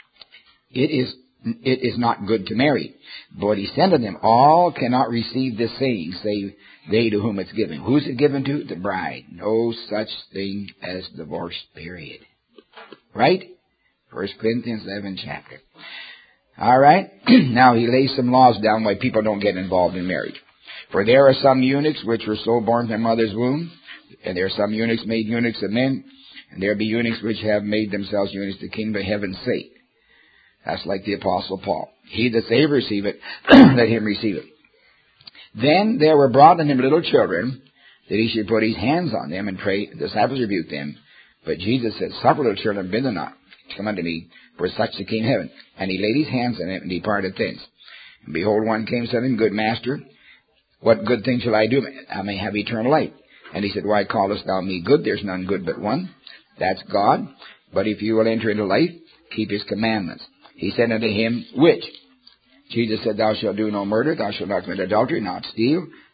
it is it is not good to marry. But he said unto them, all cannot receive this saying, save they to whom it's given. Who's it given to? The bride. No such thing as divorce, period. Right? First Corinthians eleven chapter. All right. Now he lays some laws down why people don't get involved in marriage. For there are some eunuchs which were so born from mother's womb, and there are some eunuchs made eunuchs of men, and there be eunuchs which have made themselves eunuchs to kingdom of heaven's sake. That's like the Apostle Paul. He that saith receive it, let him receive it. Then there were brought unto him little children, that he should put his hands on them and pray. The disciples rebuked them. But Jesus said, suffer little children, bid them not, come unto me, for such the kingdom of heaven. And he laid his hands on them and departed thence. And behold, one came to him, good master, what good thing shall I do? I may have eternal life. And he said, why callest thou me good? There's none good but one. That's God. But if you will enter into life, keep his commandments. He said unto him, which? Jesus said, thou shalt do no murder, thou shalt not commit adultery, not steal,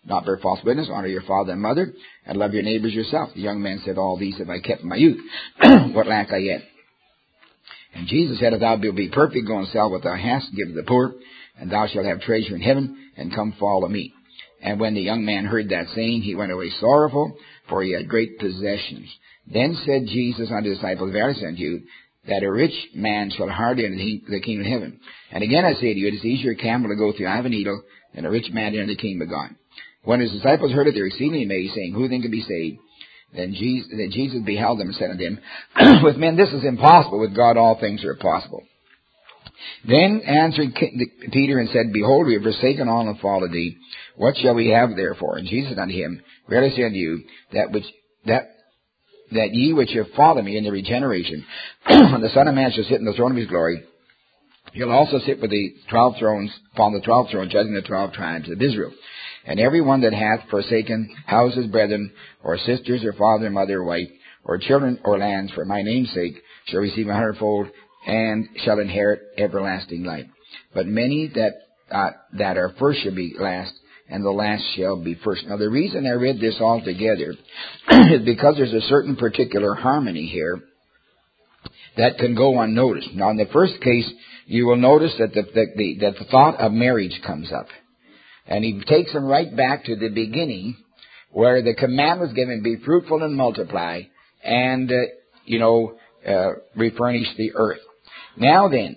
not bear false witness, honor your father and mother, and love your neighbors yourself. The young man said, all these have I kept in my youth. What lack I yet? And Jesus said, if thou wilt be perfect, go and sell what thou hast, and give to the poor, and thou shalt have treasure in heaven, and come follow me. And when the young man heard that saying, he went away sorrowful, for he had great possessions. Then said Jesus unto the disciples, verily I say unto you, that a rich man shall hardly enter the kingdom of heaven. And again I say to you, it is easier a camel to go through the eye of a needle than a rich man to enter the kingdom of God. When his disciples heard it, they were exceedingly amazed, saying, who then can be saved? Then Jesus, then Jesus beheld them and said unto them, with men this is impossible, with God all things are possible. Then answered Peter and said, behold, we have forsaken all and followed thee. What shall we have therefore? And Jesus said unto him, verily I say unto you, that which that that ye which have followed me in the regeneration, when the Son of Man shall sit in the throne of his glory, he'll also sit with the twelve thrones, upon the twelve thrones, judging the twelve tribes of Israel. And every one that hath forsaken houses, brethren, or sisters, or father, mother, or wife, or children, or lands, for my name's sake, shall receive a hundredfold, and shall inherit everlasting life. But many that uh, that are first shall be last, and the last shall be first. Now, the reason I read this all together is because there's a certain particular harmony here that can go unnoticed. Now, in the first case, you will notice that the, the, the, that the thought of marriage comes up. And he takes them right back to the beginning, where the command was given, be fruitful and multiply, and, uh, you know, uh, refurnish the earth. Now then,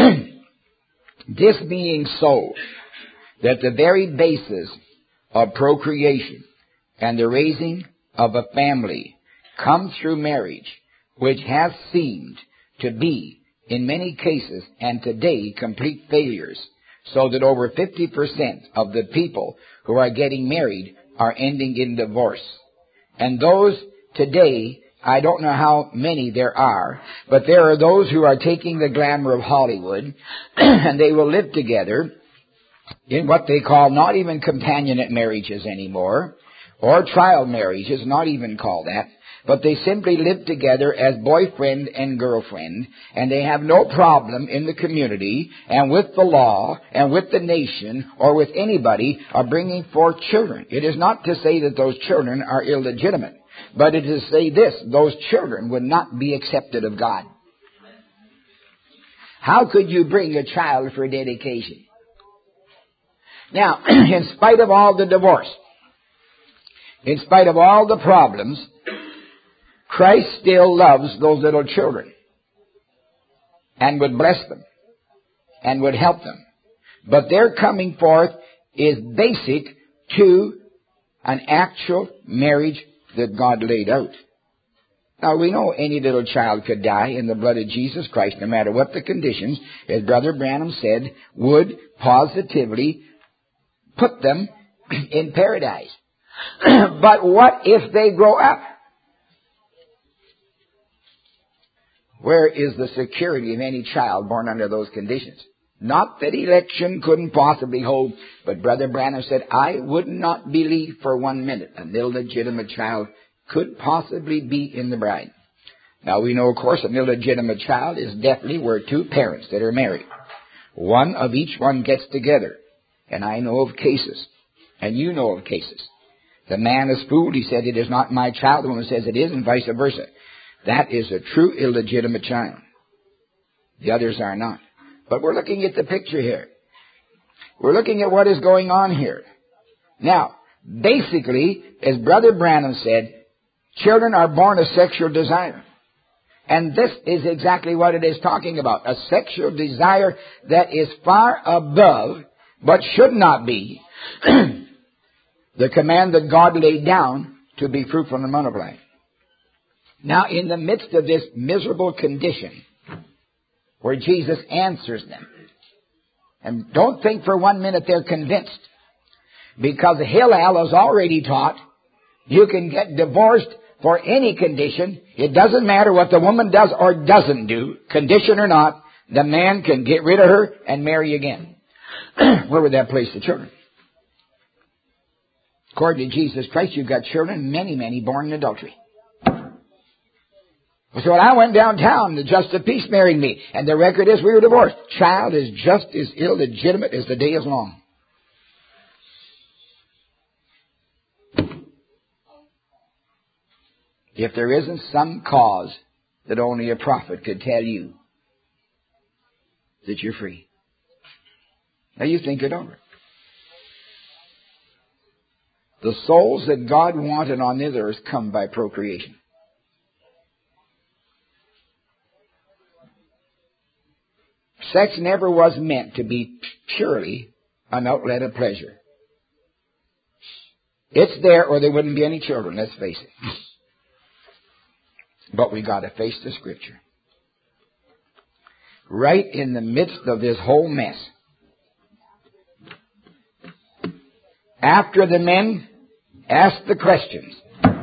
this being so, that the very basis of procreation and the raising of a family comes through marriage, which has seemed to be, in many cases, and today, complete failures, so that over fifty percent of the people who are getting married are ending in divorce. And those today, I don't know how many there are, but there are those who are taking the glamour of Hollywood, and they will live together in what they call not even companionate marriages anymore, or trial marriages, not even called that, but they simply live together as boyfriend and girlfriend, and they have no problem in the community and with the law and with the nation or with anybody of bringing forth children. It is not to say that those children are illegitimate, but it is to say this, those children would not be accepted of God. How could you bring a child for dedication? Now, in spite of all the divorce, in spite of all the problems, Christ still loves those little children and would bless them and would help them. But their coming forth is basic to an actual marriage that God laid out. Now, we know any little child could die in the blood of Jesus Christ, no matter what the conditions, as Brother Branham said, would positively put them in paradise. But what if they grow up? Where is the security of any child born under those conditions? Not that election couldn't possibly hold, but Brother Branham said, I would not believe for one minute an illegitimate child could possibly be in the bride. Now, we know, of course, an illegitimate child is definitely where two parents that are married, one of each one gets together. And I know of cases, and you know of cases. The man is fooled. He said, it is not my child. The woman says it is, and vice versa. That is a true illegitimate child. The others are not. But we're looking at the picture here. We're looking at what is going on here. Now, basically, as Brother Branham said, children are born of sexual desire. And this is exactly what it is talking about. A sexual desire that is far above, but should not be, the command that God laid down to be fruitful and multiply. Now, in the midst of this miserable condition, where Jesus answers them, and don't think for one minute they're convinced, because Hillel has already taught you can get divorced for any condition. It doesn't matter what the woman does or doesn't do, condition or not, the man can get rid of her and marry again. Where would that place the children? According to Jesus Christ, you've got children, many, many born in adultery. So when I went downtown, the Justice of Peace married me, and the record is we were divorced. Child is just as illegitimate as the day is long. if there isn't some cause that only a prophet could tell you that you're free. Now you think it over. The souls that God wanted on this earth come by procreation. Sex never was meant to be purely an outlet of pleasure. It's there or there wouldn't be any children, let's face it. But we got to face the Scripture. Right in the midst of this whole mess, after the men asked the questions,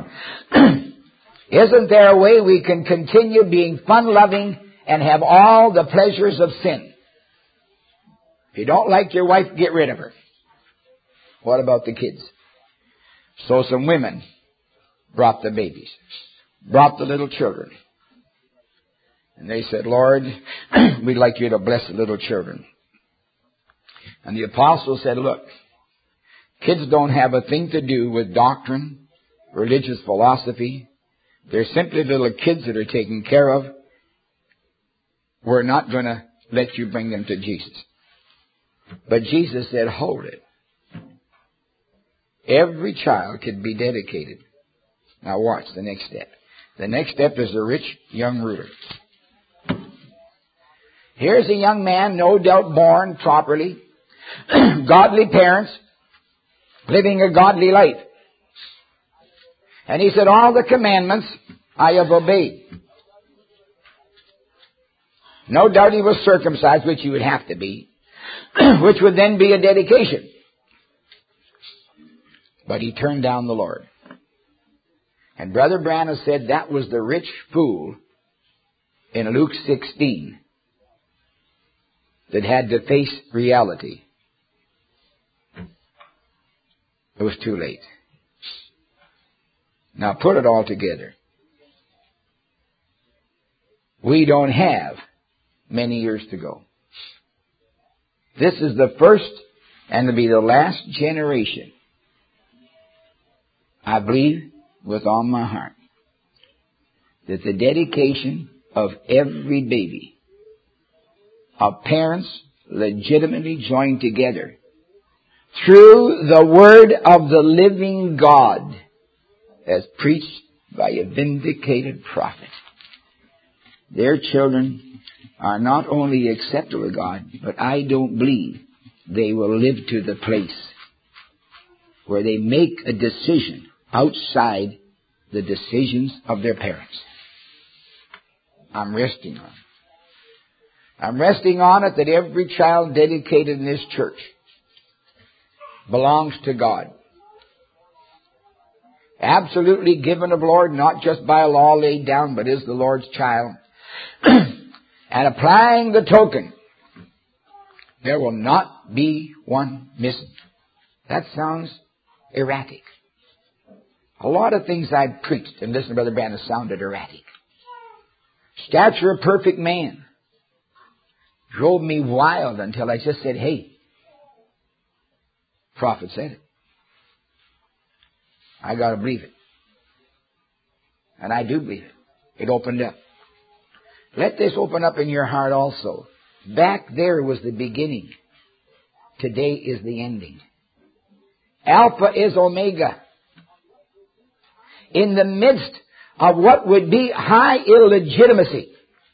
isn't there a way we can continue being fun-loving and have all the pleasures of sin? If you don't like your wife, get rid of her. What about the kids? So some women brought the babies, brought the little children. And they said, Lord, we'd like you to bless the little children. And the apostle said, look, kids don't have a thing to do with doctrine, religious philosophy. They're simply little kids that are taken care of. We're not going to let you bring them to Jesus. But Jesus said, hold it. Every child could be dedicated. Now watch the next step. The next step is the rich young ruler. Here's a young man, no doubt born properly, godly parents, living a godly life. And he said, all the commandments I have obeyed. No doubt he was circumcised, which he would have to be, which would then be a dedication. But he turned down the Lord. And Brother Branham said that was the rich fool in Luke sixteen that had to face reality. It was too late. Now put it all together. We don't have many years to go. This is the first and to be the last generation, I believe with all my heart, that the dedication of every baby, of parents legitimately joined together through the word of the living God as preached by a vindicated prophet, their children are not only acceptable to God, but I don't believe they will live to the place where they make a decision outside the decisions of their parents. I'm resting on it. I'm resting on it that every child dedicated in this church belongs to God. Absolutely given of the Lord, not just by a law laid down, but is the Lord's child. And applying the token, there will not be one missing. That sounds erratic. A lot of things I've preached and listened to Brother Branham sounded erratic. Stature of perfect man drove me wild until I just said, hey, prophet said it. I got to believe it. And I do believe it. It opened up. Let this open up in your heart also. Back there was the beginning. Today is the ending. Alpha is Omega. In the midst of what would be high illegitimacy,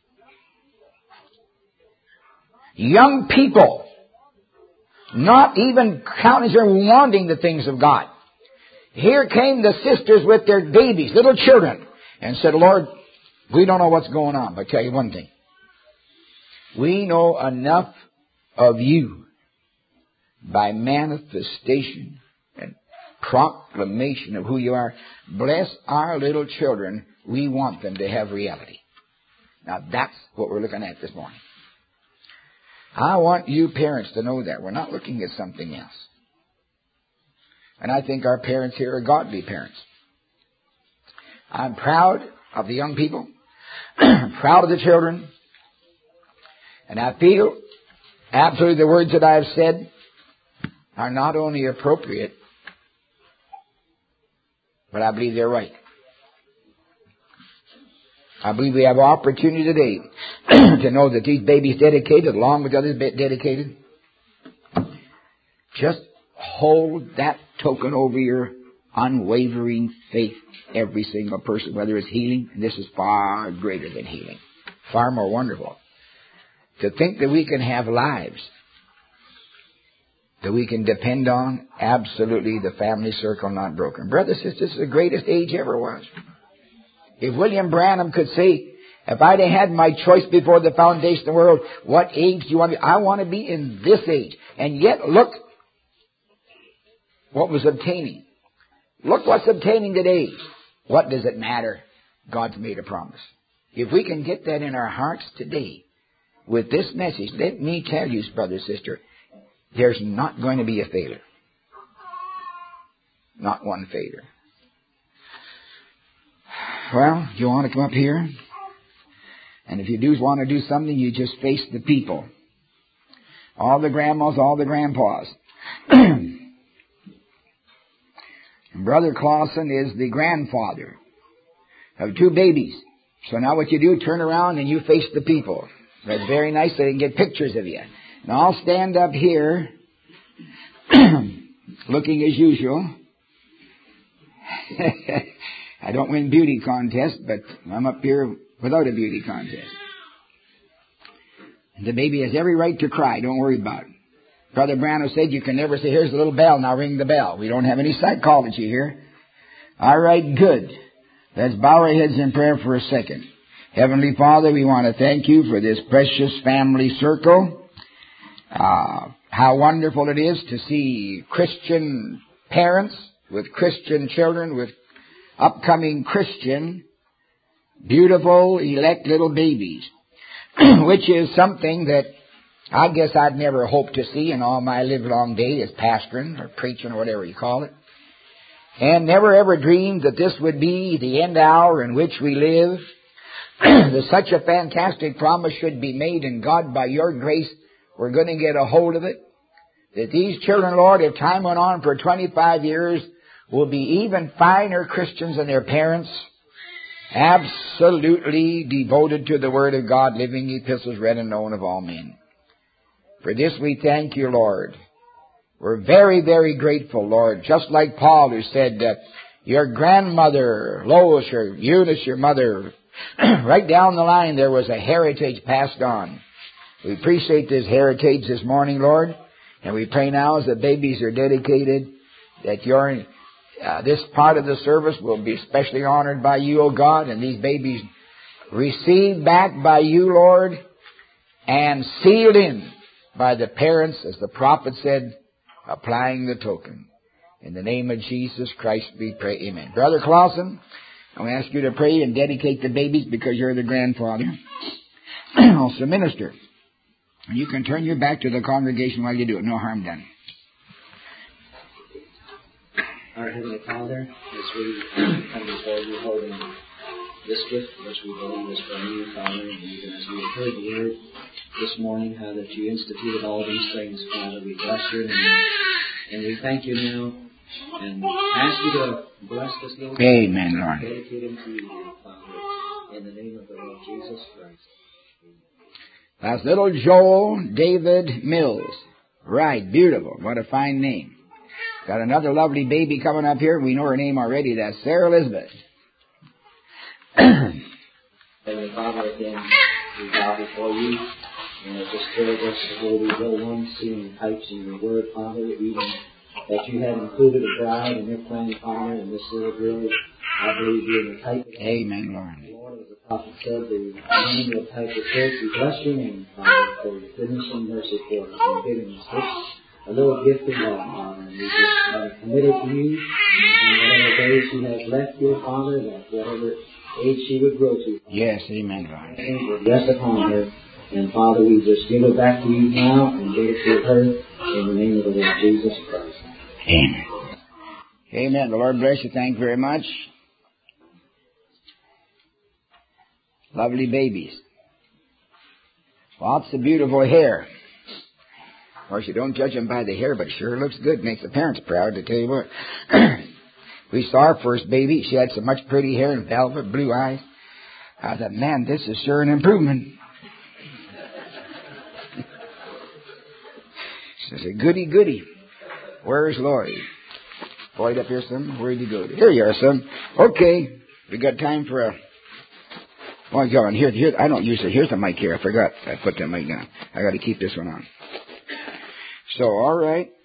young people not even counting or wanting the things of God. Here came the sisters with their babies, little children, and said, Lord, we don't know what's going on, but I tell you one thing. We know enough of you by manifestation and proclamation of who you are. Bless our little children. We want them to have reality. Now that's what we're looking at this morning. I want you parents to know that. We're not looking at something else. And I think our parents here are godly parents. I'm proud of the young people, proud of the children, and I feel absolutely the words that I have said are not only appropriate, but I believe they're right. I believe we have opportunity today to know that these babies dedicated, along with others dedicated. Just hold that token over your unwavering faith, every single person, whether it's healing. And this is far greater than healing, far more wonderful. To think that we can have lives that we can depend on, absolutely the family circle not broken. Brothers and sisters, this is the greatest age ever was. If William Branham could say, if I'd have had my choice before the foundation of the world, what age do you want to be? I want to be in this age. And yet, look what was obtaining. Look what's obtaining today. What does it matter? God's made a promise. If we can get that in our hearts today, with this message, let me tell you, brother, sister, there's not going to be a failure. Not one failure. Well, you want to come up here? And if you do want to do something, you just face the people. All the grandmas, all the grandpas. Brother Clausen is the grandfather of two babies. So now what you do, turn around and you face the people. That's very nice so they can get pictures of you. Now I'll stand up here looking as usual. I don't win beauty contest, but I'm up here without a beauty contest. The baby has every right to cry. Don't worry about it. Brother Branham said you can never say, here's the little bell, now ring the bell. We don't have any psychology here. All right, good. Let's bow our heads in prayer for a second. Heavenly Father, we want to thank you for this precious family circle. Uh, how wonderful it is to see Christian parents with Christian children, with upcoming Christian, beautiful, elect little babies, which is something that I guess I'd never hoped to see in all my livelong day as pastoring or preaching or whatever you call it. And never ever dreamed that this would be the end hour in which we live. That such a fantastic promise should be made, and God, by your grace, we're going to get a hold of it. That these children, Lord, if time went on for twenty-five years, will be even finer Christians than their parents. Absolutely devoted to the Word of God, living epistles read and known of all men. For this we thank you, Lord. We're very, very grateful, Lord. Just like Paul, who said, uh, your grandmother, Lois, or Eunice, your mother, right down the line there was a heritage passed on. We appreciate this heritage this morning, Lord. And we pray now as the babies are dedicated that your uh, this part of the service will be especially honored by you, O God, and these babies received back by you, Lord, and sealed in by the parents, as the prophet said, applying the token. In the name of Jesus Christ we pray, amen. Brother Clausen, I'm going to ask you to pray and dedicate the babies because you're the grandfather. Also minister. You can turn your back to the congregation while you do it. No harm done. Our Heavenly Father, as we come before you holding this gift, which we believe is from you, Father, and even as we have heard the word this morning, how that you instituted all these things, Father, we bless your name. And we thank you now and ask you to bless this little Amen, Lord. Dedicate him to you, Father, in the name of the Lord Jesus Christ. That's little Joel David Mills. Right, beautiful. What a fine name. Got another lovely baby coming up here. We know her name already. That's Sarah Elizabeth. Heavenly Father, again, we bow before you. And it just fills us with holy little ones, seeing types in your word, Father, even that you have included a bride in your plan, Father, and this little girl, I believe you're in the type of Amen, Lord. Lord, as the prophet said, the name of the type of church, we bless your name, Father, for your goodness and mercy for us and giving us this, a little gift of love, Father, and we just are committed to you, and whatever days she has left here, Father, that whatever age she would grow to, Father, yes, amen, Lord. would rest upon her. And Father, we just give it back to you now and dedicate her in the name of the Lord Jesus Christ. Amen. Amen. The Lord bless you. Thank you very much. Lovely babies. Lots of beautiful hair. Of course, you don't judge them by the hair, but it sure looks good. Makes the parents proud, to tell you what. We saw our first baby. She had so much pretty hair and velvet blue eyes. I thought, man, this is sure an improvement. She said, goody, goody. Where's Lloyd? Lloyd up here, son? Where'd you go? Here you are, son. Okay. We got time for a... Oh, God, here, here, I don't use it. Here's the mic here. I forgot. I put the mic down. I got to keep this one on. So, all right.